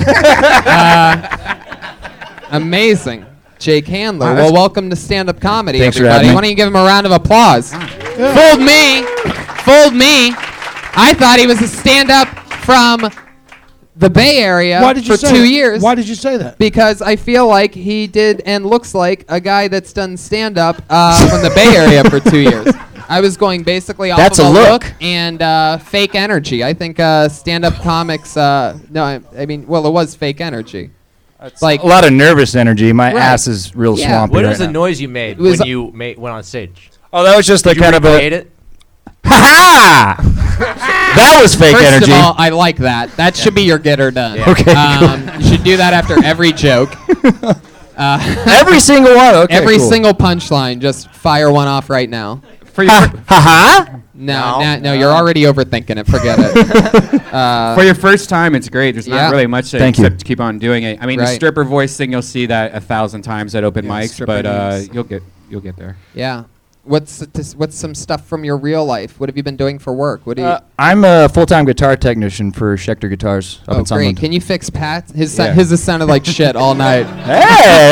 uh, amazing. Jake Handler. Wow, well, welcome to stand-up comedy, Thanks for everybody. having me. Why don't you give him a round of applause? Fooled me. Fooled me. I thought he was a stand-up from the Bay Area Why did you for say two that? years. Why did you say that? Because I feel like he did and looks like a guy that's done stand-up uh, from the Bay Area for two years. I was going basically off That's of a a look. look and uh, fake energy. I think uh, stand-up comics. Uh, no, I, I mean, well, it was fake energy. It's like a lot of nervous energy. My Right. ass is real Yeah. swampy What right was the now. noise you made It was when a- you made, went on stage? Oh, that was just like Did you kind of a. recreate it? Ha ha! That was fake First energy. of all, I like that. That should be your get or done. Yeah. Okay, Um, you should do that after every joke. Uh, Every single one. Okay. every cool. single punchline. Just fire one off right now. For your, Ha ha! No, no, no, you're already overthinking it. Forget it. Uh, for your first time, it's great. There's Yeah. not really much to Thank you. except keep on doing it. I mean, the Right. stripper voice thing, you'll see that a thousand times at open Yeah, mics, stripper but uh, names. you'll get you'll get there. yeah. What's this, what's some stuff from your real life? What have you been doing for work? What do you? Uh, I'm a full-time guitar technician for Schecter Guitars up oh, in Sunland. great. Can you fix Pat? His sa- Yeah. his has sounded like shit all night. Hey!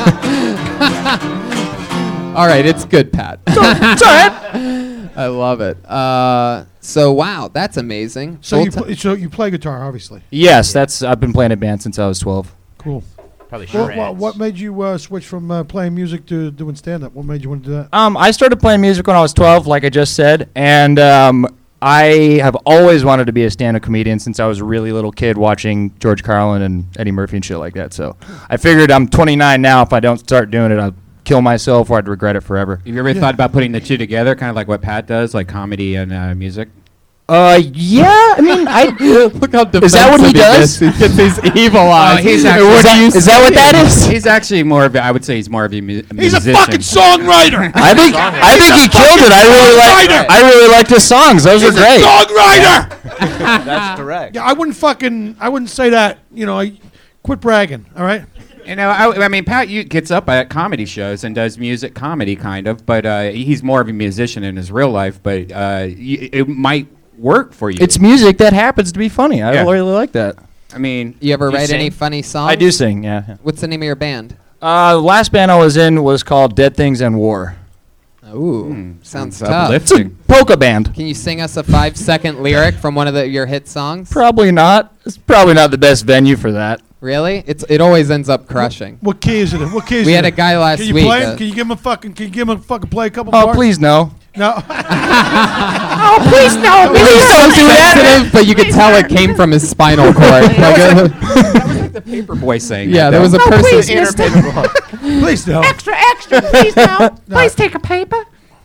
All right, it's good, Pat. It's all right. I love it. Uh, so wow, that's amazing. So you, Full pl- so you play guitar, obviously. Yes, that's. I've been playing in band since I was twelve. Cool. Probably What, shreds. what, what made you uh, switch from uh, playing music to doing stand-up? What made you want to do that? Um, I started playing music when I was twelve, like I just said, and um, I have always wanted to be a stand-up comedian since I was a really little kid watching George Carlin and Eddie Murphy and shit like that. So I figured I'm twenty-nine now. If I don't start doing it, I'll kill myself or I'd regret it forever. Have you ever thought about putting the two together, kind of like what Pat does, like comedy and uh, music? Uh, yeah. I mean, I Look how is that what he does? He gets these evil eyes. he's And actually- what is do that- you is that what that is? He's actually more of a, I would say he's more of a, mu- a He's musician. a fucking songwriter. I think I think he killed it. I really like. I really liked his songs. Those He's are great. a songwriter. That's correct. Yeah, I wouldn't fucking. I wouldn't say that. You know, I quit bragging. All right. You know, I, I mean, Pat you gets up at comedy shows and does music comedy, kind of, but uh, he's more of a musician in his real life. But uh, y- it might work for you. It's music that happens to be funny. I Yeah. really like that. I mean, You ever You write any sing? funny songs? I do sing. Yeah. What's the name of your band? Uh, the last band I was in was called Dead Things and War. Ooh, Hmm, sounds sounds tough. It's a uplifting. polka band. Can you sing us a five-second lyric from one of the, your hit songs? Probably not. It's probably not the best venue for that. Really? It's it always ends up crushing. What key is it in? What key is We it had a in? guy last Can you week. play uh, him? Can you give him a fucking? Can you give him a fucking play a couple Oh, parts? please no. No. Oh, please no. Please don't do that. But you could tell it came from his spinal cord. Like, uh, the paperboy saying yeah, that, there was a though. person. Please no. Extra, extra, please now. Please take a paper.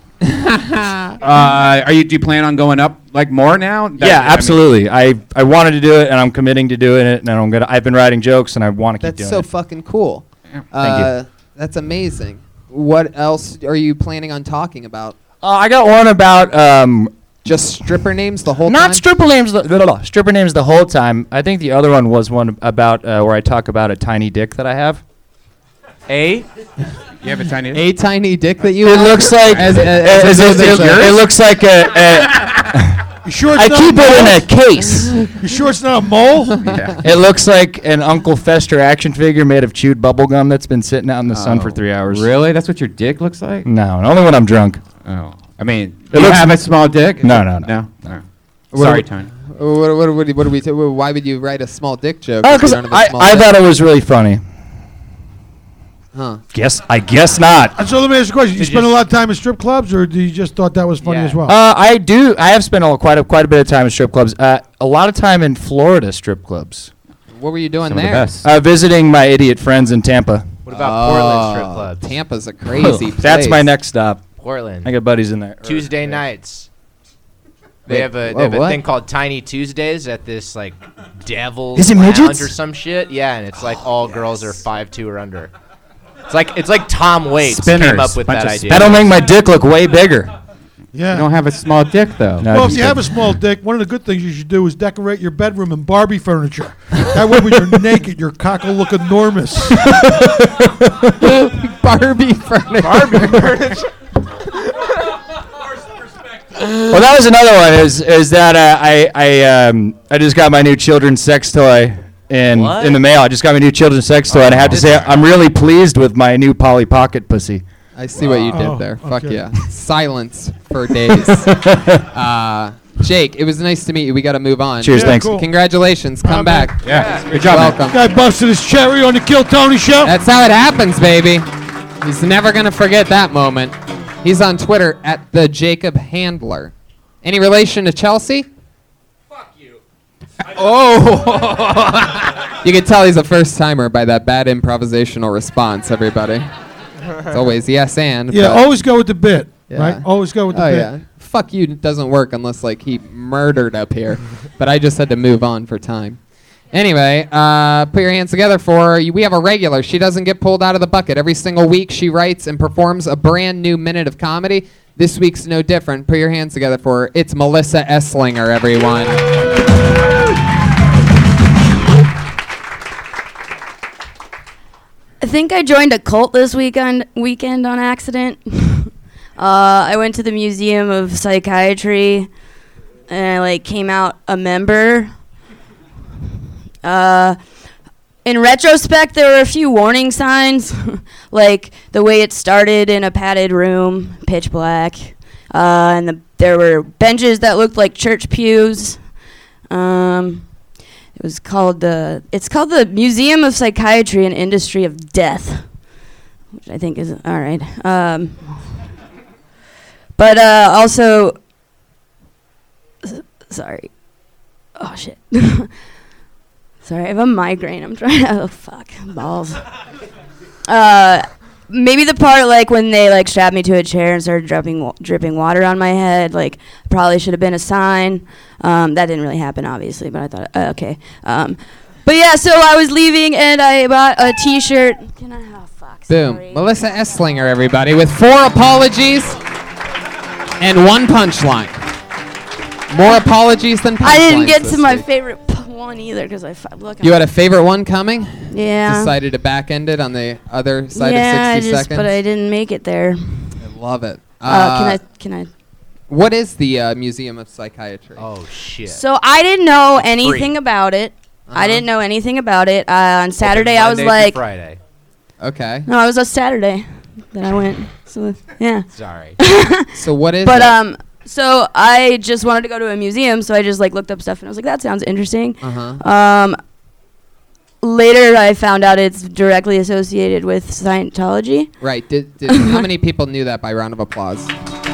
Uh, are you? Do you plan on going up like more now? That- Yeah, I mean- absolutely. I, I wanted to do it, and I'm committing to doing it, and I'm gonna. I've been writing jokes, and I want to keep That's doing so it. fucking cool. Yeah. Uh, That's amazing. what else are you planning on talking about? Uh, I got one about um, just stripper names the whole not time. stripper names. The, no, no, no, stripper names the whole time. I think the other one was one about uh, where I talk about a tiny dick that I have. A. You have a tiny. A tiny dick that you. It have? looks like As, as, as, as as if if it, it's it looks like a. a You sure it's I not keep a it in mole? a case. You sure it's not a mole? Yeah. It looks like an Uncle Fester action figure made of chewed bubble gum that's been sitting out in the sun for three hours. Really? That's what your dick looks like? No, only when I'm drunk. Oh. I mean, It do you looks- have a small dick? No, no, no. No? No. What Sorry, do- Tony. What, what, what, what do we? T- why would you write a small dick joke? Oh, if you because don't have a I, small I dick? thought it was really funny. Huh. Guess I guess not. And so let me ask you a question. You spend a lot of time in strip clubs, or do you just thought that was funny as well? Uh, I do. I have spent a, quite a quite a bit of time in strip clubs. Uh, a lot of time in Florida strip clubs. What were you doing Some of the there? best. Uh, visiting my idiot friends in Tampa. What about Portland strip clubs? Tampa's a crazy place. That's my next stop. Portland. I got buddies in there. Tuesday nights. They Wait, have a, whoa, they have a what? thing called Tiny Tuesdays at this like Devil's Is it Lounge midgets? or some shit. Yeah, and it's like all girls are five two or under. It's like it's like Tom Waits came Spinners, up with bunch that of idea. That'll make my dick look way bigger. Yeah. You don't have a small dick, though. No, Well, if just you have a kidding. small dick, one of the good things you should do is decorate your bedroom in Barbie furniture. That way, when you're naked, your cock will look enormous. Barbie furniture. Barbie furniture. Well, that was another one. Is is that uh, I I um I just got my new children's sex toy in What? in the mail. I just got my new children's sex toy, and I have to say I'm really pleased with my new Polly Pocket pussy. I see what you did Oh, there. Fuck okay. yeah. Silence for days. uh, Jake, it was nice to meet you. We got to move on. Cheers, Yeah, thanks. cool. Congratulations. Come Uh, back. Yeah. Good job, man. Welcome. Guy busted his cherry on the Kill Tony show. That's how it happens, baby. He's never going to forget that moment. He's on Twitter at the Jacob Handler. Any relation to Chelsea? Fuck you. Oh. You can tell he's a first timer by that bad improvisational response, everybody. It's always yes and. Yeah, but- always go with the bit, Yeah. right? Always go with the oh bit. yeah. Fuck you doesn't work unless like he murdered up here. But I just had to move on for time. Anyway, uh, put your hands together for we have a regular. She doesn't get pulled out of the bucket. Every single week she writes and performs a brand new minute of comedy. This week's no different. Put your hands together for her. It's Melissa Esslinger, everyone. I think I joined a cult this weekend weekend on accident. uh, I went to the Museum of Psychiatry, and I like came out a member. Uh, in retrospect, there were a few warning signs, like the way it started in a padded room, pitch black, uh, and the, there were benches that looked like church pews. Um, It was called the. It's called the Museum of Psychiatry and Industry of Death, which I think is all right. Um, but uh, also, s- sorry. Oh shit. Sorry, I have a migraine. I'm trying to. Oh fuck, balls. Uh, maybe the part like when they like strapped me to a chair and started dripping wa- dripping water on my head. Like probably should have been a sign. Um, that didn't really happen, obviously, but I thought, uh, okay. Um, but yeah, so I was leaving and I bought a T-shirt. Can I? Oh fuck. Boom. sorry. Melissa Esslinger, everybody, with four apologies and one punchline. More apologies than punchlines. I didn't get this to my week. favorite p- one either because I f- look. You had a favorite one coming? Yeah. Decided to back end it on the other side yeah, of I sixty just, seconds. but I didn't make it there. I love it. Uh, can I? Can I? What is the uh, Museum of Psychiatry? Oh shit. So I didn't know anything Free. about it. I Uh-huh. didn't know anything about it. Uh, on Saturday, I was Monday through like, Friday. Okay. no, it was a Saturday that I went. So yeah. Sorry. So what is But it? um, so I just wanted to go to a museum, so I just like looked up stuff and I was like, that sounds interesting. Uh-huh. Um, later I found out it's directly associated with Scientology. Right. Did, did how many people knew that by round of applause?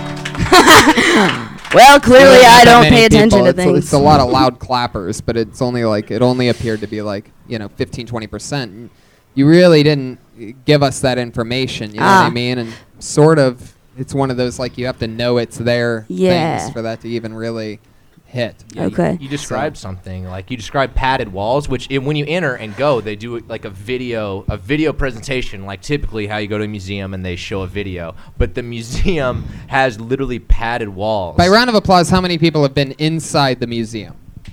Well, clearly Really not I that don't many pay attention people. to it's, things. It's a lot of loud clappers, but it's only like it only appeared to be like, you know, fifteen, twenty percent. You really didn't uh, give us that information, you know what I Ah. mean? And sort of it's one of those like you have to know it's there Yeah. things for that to even really hit. Yeah, you- Okay. You, described something like you described padded walls, which it, when you enter and go, they do like a video, a video presentation, like typically how you go to a museum and they show a video. But the museum has literally padded walls. By round of applause, how many people have been inside the museum?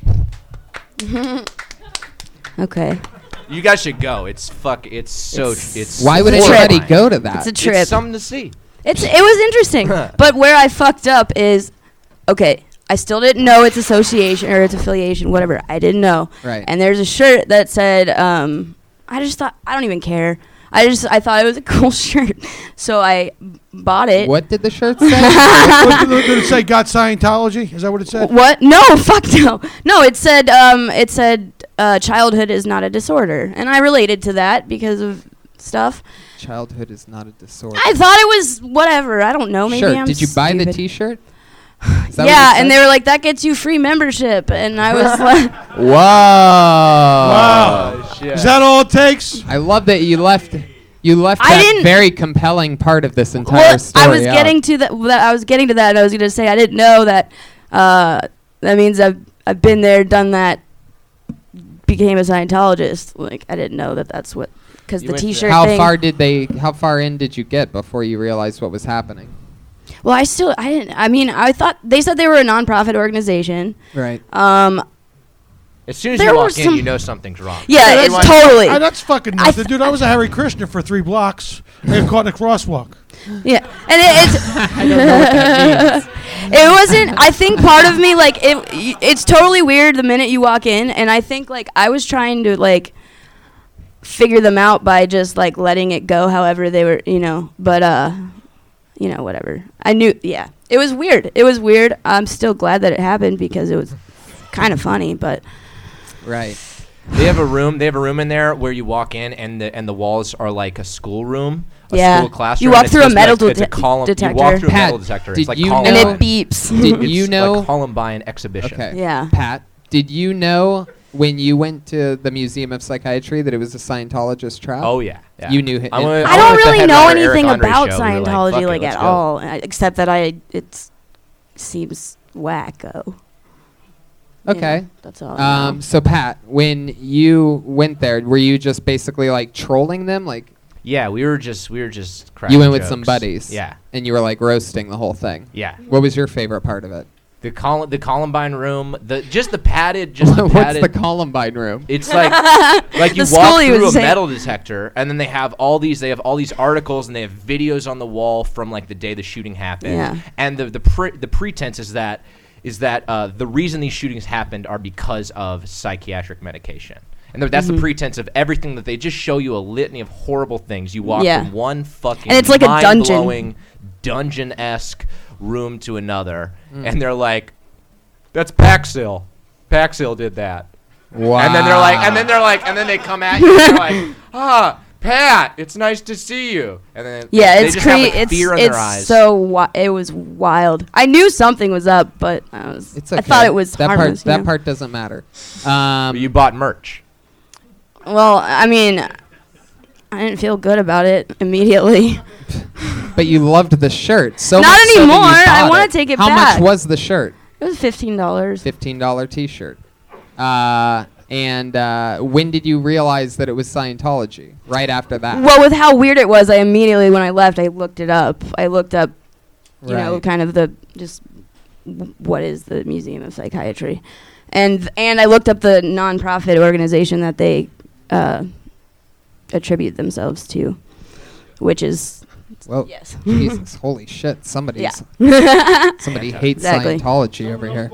Okay. You guys should go. It's fuck. It's so. It's, It's- Why would It's a anybody trip. go to that? It's a trip. It's something to see. It's it was interesting, but where I fucked up is, okay, I still didn't know its association or its affiliation, whatever. I didn't know. Right. And there's a shirt that said, um, I just thought I don't even care. I just I thought it was a cool shirt, so I bought it. What did the shirt say? What did, did it say? Got Scientology? Is that what it said? What? No, fuck no. No, it said um, it said uh, childhood is not a disorder, and I related to that because of stuff. Childhood is not a disorder. I thought it was whatever. I don't know. Maybe sure. I'm Did you buy the stupid. T-shirt? Yeah, and they were like, "That gets you free membership," and I was like, Whoa! Wow. Is that all it takes? I love that you left. You left I that didn't- very compelling part of this entire well, story I was out. getting to that. that- I was getting to that, and I was going to say I didn't know that. Uh, that means I've I've been there, done that, became a Scientologist. Like I didn't know that that's what because the T-shirt How thing. far did they? How far in did you get before you realized what was happening? Well, I still I didn't. I mean, I thought they said they were a nonprofit organization. Right. Um. As soon as There you were walk in, some- you know something's wrong. Yeah, it's that's- totally. Ah, that's fucking I nothing, th- dude. I was a Hare Krishna for three blocks. I got caught in a crosswalk. Yeah, and it, it's. I don't know what that It wasn't. I think part of me like it. y- It's totally weird the minute you walk in, and I think like I was trying to like figure them out by just like letting it go, however they were, you know. But uh, you know, whatever. I knew. Yeah, it was weird. It was weird. I'm still glad that it happened because it was kind of funny, but. Right. They have a room. They have a room in there where you walk in, and the and the walls are like a schoolroom, a Yeah. school classroom. You walk and it's through a supposed to be metal like, it's a dete- column, detector. You walk through a Pat, metal detector. did It's like you Columbine. know- And it beeps. Did It's you know? like Columbine exhibition. Okay. Yeah. Pat, did you know when you went to the Museum of Psychiatry that it was a Scientologist trap? Oh, yeah, yeah. You knew. Hi- I went- I I don't went with the really know headliner, Eric anything Andre about show. We were like, Scientology "Fuck it, like let's at go." all, uh, except that I it seems wacko. Okay. Yeah, that's all. I Um. know. So Pat, when you went there, were you just basically like trolling them, like? Yeah, we were just we were just. Cracking You went with some jokes. buddies. Yeah. And you were like roasting the whole thing. Yeah. What was your favorite part of it? The Col- the Columbine room, the just the padded, just the What's padded. the Columbine room? It's like like you The walk school he was through a saying. metal detector, and then they have all these they have all these articles, and they have videos on the wall from like the day the shooting happened. Yeah. And the the pre- the pretense is that is that uh, the reason these shootings happened are because of psychiatric medication. And th- that's Mhm. the pretense of everything that they just show you a litany of horrible things. You walk Yeah. from one fucking And it's like a dungeon. mind-blowing, dungeon-esque room to another, Mm. and they're like, "That's Paxil. Paxil did that." Wow. And then they're like, and then they're like, and then they come at you, and they're like, "Ah, Pat, it's nice to see you." And then Yeah, they it's just have, cre- like, it's fear in it's their eyes. so wi- it was wild. I knew something was up, but I was It's okay. I thought it was that harmless. part. you That know? part doesn't matter. Um, But you bought merch. Well, I mean, I didn't feel good about it immediately. But you loved the shirt so Not much so that you anymore. I bought wanna it. take it How back. much was the shirt? It was fifteen dollars. Fifteen dollar T-shirt. Uh, and uh, when did you realize that it was Scientology? Right after that. Well, with how weird it was, I immediately when I left, I looked it up. I looked up, you know, Right. kind of the just w- what is the Museum of Psychiatry, and and I looked up the nonprofit organization that they uh, attribute themselves to, which is Well, yes. Jesus, holy shit! Somebody's Yeah. somebody hates Exactly. Scientology over here.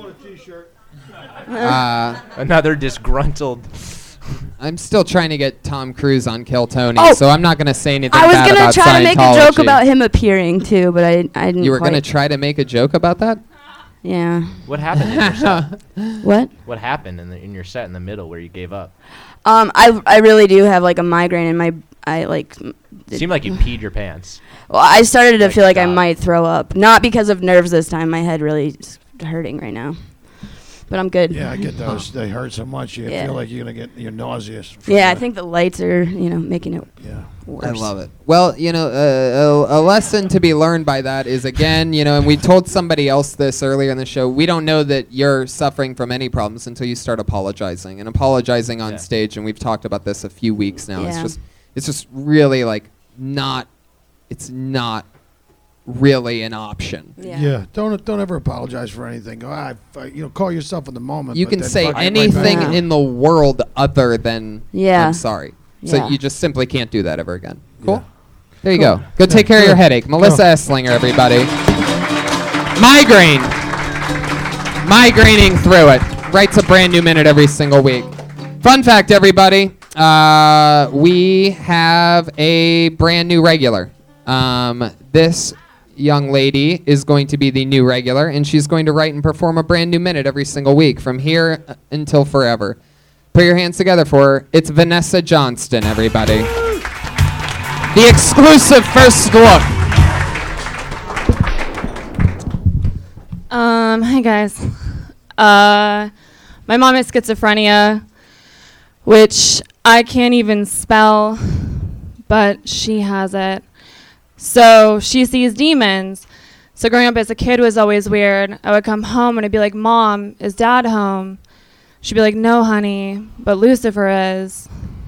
Uh, Another disgruntled. I'm still trying to get Tom Cruise on Kill Tony, Oh! so I'm not going to say anything I was bad gonna about try to make a joke Scientology. about him appearing too, but I I didn't. You were quite. going to try to make a joke about that? Yeah. What happened in your set? What? What happened in the in your set in the middle where you gave up? Um, I I really do have like a migraine in my I like. m- It seemed like you peed your pants. Well, I started to Like, feel like I stop. might throw up, not because of nerves this time. My head really is hurting right now. but I'm good. Yeah, I get those. They hurt so much you Yeah. feel like you're gonna get you're nauseous. from Yeah, I that. think the lights are, you know, making it yeah. worse. I love it. Well, you know, uh, a, a lesson to be learned by that is, again, you know, and we told somebody else this earlier in the show, we don't know that you're suffering from any problems until you start apologizing. And apologizing on Yeah. stage, and we've talked about this a few weeks now, it's Yeah. just it's just really, like, not, it's not really an option. Yeah. Don't don't ever apologize for anything. Go, ah, I- you know, call yourself in the moment. You but can then say fuck it right anything back. in the world other than Yeah. I'm sorry. So Yeah. you just simply can't do that ever again. Cool? Yeah. There you Cool. go. Go Yeah, take care of your good. headache. Melissa Go. Esslinger, everybody. Migraine. Migraining through it. Writes a brand new minute every single week. Fun fact, everybody. Uh, we have a brand new regular. Um, this young lady is going to be the new regular, and she's going to write and perform a brand new minute every single week from here uh, until forever. Put your hands together for her. It's Vanessa Johnston, everybody. The exclusive first look. Um, hi guys. Uh, my mom has schizophrenia, which I can't even spell, but she has it. So she sees demons. So growing up as a kid was always weird. I would come home and I'd be like, Mom, is Dad home? She'd be like, no, honey, but Lucifer is.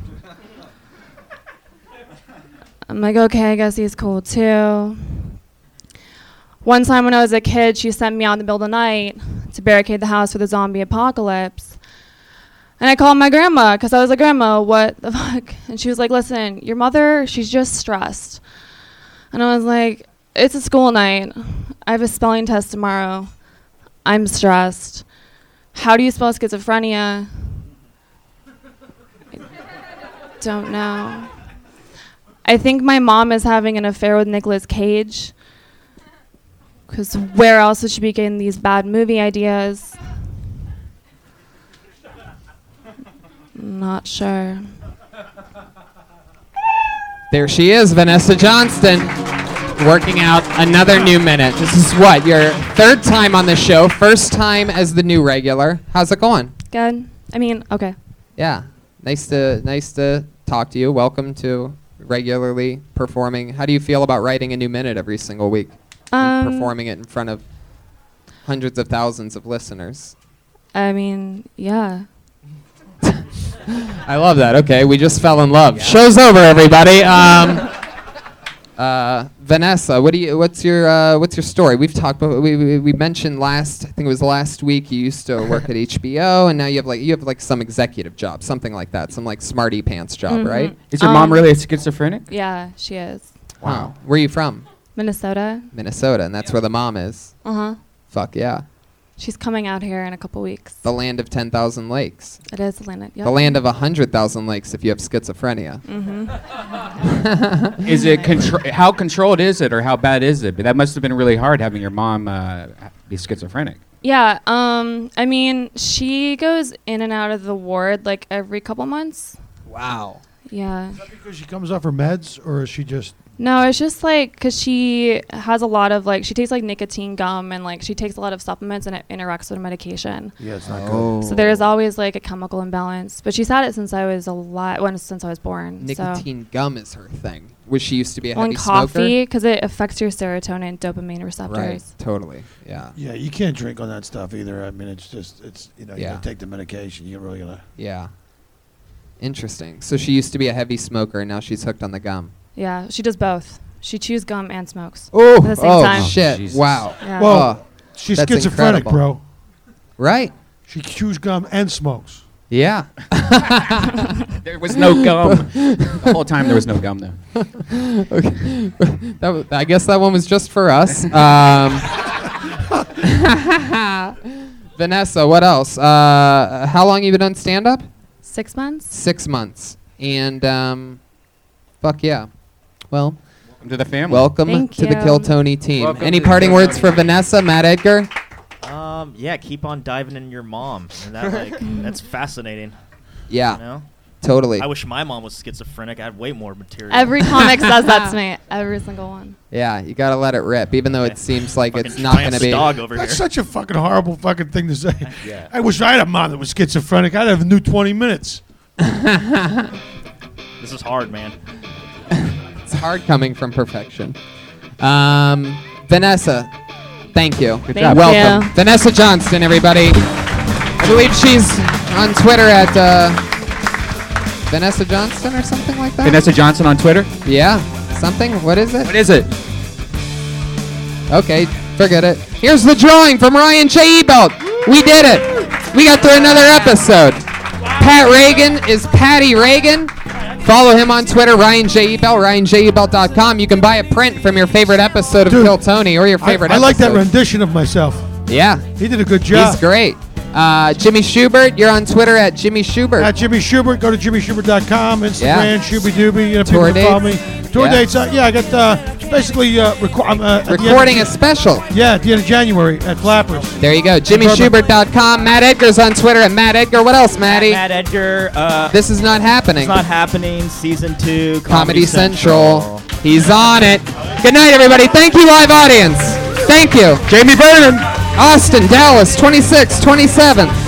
I'm like, okay, I guess he's cool too. One time when I was a kid, she sent me out in the middle of the night to barricade the house for the zombie apocalypse. And I called my grandma because I was like, Grandma, what the fuck? And she was like, listen, your mother, she's just stressed. And I was like, it's a school night. I have a spelling test tomorrow. I'm stressed. How do you spell schizophrenia? I don't know. I think my mom is having an affair with Nicolas Cage. Because where else would she be getting these bad movie ideas? Not sure. There she is, Vanessa Johnston, working out another new minute. This is what, your third time on the show, first time as the new regular. How's it going? Good. I mean, okay. Yeah, nice to nice to talk to you. Welcome to regularly performing. How do you feel about writing a new minute every single week and Um, performing it in front of hundreds of thousands of listeners? I mean, yeah. I love that. Okay, we just fell in love. Show's over, everybody. Um, uh, Vanessa, what do you? What's your? Uh, what's your story? We've talked. About, we, we we mentioned last. I think it was last week. You used to work at H B O, and now you have like you have like some executive job, something like that, some like smarty pants job, Mhm. right? Is your Um, mom really a schizophrenic? Yeah, she is. Wow. Where are you from? Minnesota. Minnesota, and that's where the mom is. Uh huh. Fuck yeah. She's coming out here in a couple weeks. The land of ten thousand lakes. It is the land. Yep. The land of one hundred thousand lakes if you have schizophrenia. Mm-hmm. Is it contro- how controlled is it, or how bad is it? But that must have been really hard having your mom uh, be schizophrenic. Yeah. Um. I mean, she goes in and out of the ward like every couple months. Wow. Yeah. Is that because she comes off her meds, or is she just? No, it's just like because she has a lot of like she takes like nicotine gum and like she takes a lot of supplements and it interacts with medication. Yeah, it's not Oh. good. So there's always like a chemical imbalance. But she's had it since I was a lot, well, since I was born. Nicotine gum is her thing. Was she used to be a so. On heavy coffee because it affects your serotonin and dopamine receptors. Right. Totally. Yeah. Yeah, you can't drink on that stuff either. I mean, it's just it's you know you Yeah. gotta take the medication. You're really gonna. Yeah. Interesting. So she used to be a heavy smoker, and now she's hooked on the gum. Yeah, she does both. She chews gum and smokes. Oh, at the same oh time. shit! Jesus. Wow. Yeah. Well, Oh, she's that's schizophrenic, incredible. bro. Right. She chews gum and smokes. Yeah. There was no gum. The whole time there was no gum there. Okay. that w- I guess that one was just for us. Um, Vanessa, what else? Uh, how long you been on stand-up? Six months. Six months. And um, fuck yeah. Well, Welcome to the family. welcome Thank to the you. Kill Tony team. Welcome Any to the parting Kill words Tony for Vanessa, Matt Edgar? Um, yeah, keep on diving in your mom. And that like that's fascinating. Yeah. You know? Totally. I wish my mom was schizophrenic. I had way more material. Every comic says that to me. Every single one. Yeah, you gotta let it rip, even though it seems like it's Fucking not gonna be. dog over That's here. such a fucking horrible fucking thing to say. Yeah. I wish I had a mom that was schizophrenic. I'd have a new twenty minutes. This is hard, man. It's hard coming from perfection. Um, Vanessa, thank you. Good Thank job. Welcome. you. Vanessa Johnston, everybody. I believe she's on Twitter at uh, Vanessa Johnston or something like that. Vanessa Johnson on Twitter? Yeah, something. What is it? What is it? Okay, forget it. Here's the drawing from Ryan J. Ebelt. We did it. We got through another episode. Pat Reagan is Patty Reagan. Follow him on Twitter, Ryan J. Ebelt, ryan j ebelt dot com. You can buy a print from your favorite episode of Dude, Kill Tony or your favorite I, I like that episode. rendition of myself. Yeah. He did a good job. He's great. Uh, Jimmy Schubert, you're on Twitter at Jimmy Schubert. At Jimmy Schubert, go to jimmy schubert dot com, Instagram, Yeah. Shooby Dooby. You know, Tour people can follow me. dates. Tour Yeah. dates. Uh, yeah, I got uh, basically uh, reco- I'm, uh, at the end of- Recording a special. Yeah, at the end of January at Flappers. There you go. jimmy schubert dot com. Matt Edgar's on Twitter at Matt Edgar. What else, Matty? Matt Edgar. Uh, This is not happening. It's not happening. Season two. Comedy, Comedy Central. He's on it. Good night, everybody. Thank you, live audience. Thank you. Jamie Vernon. Austin, Dallas, twenty-sixth, twenty-seventh.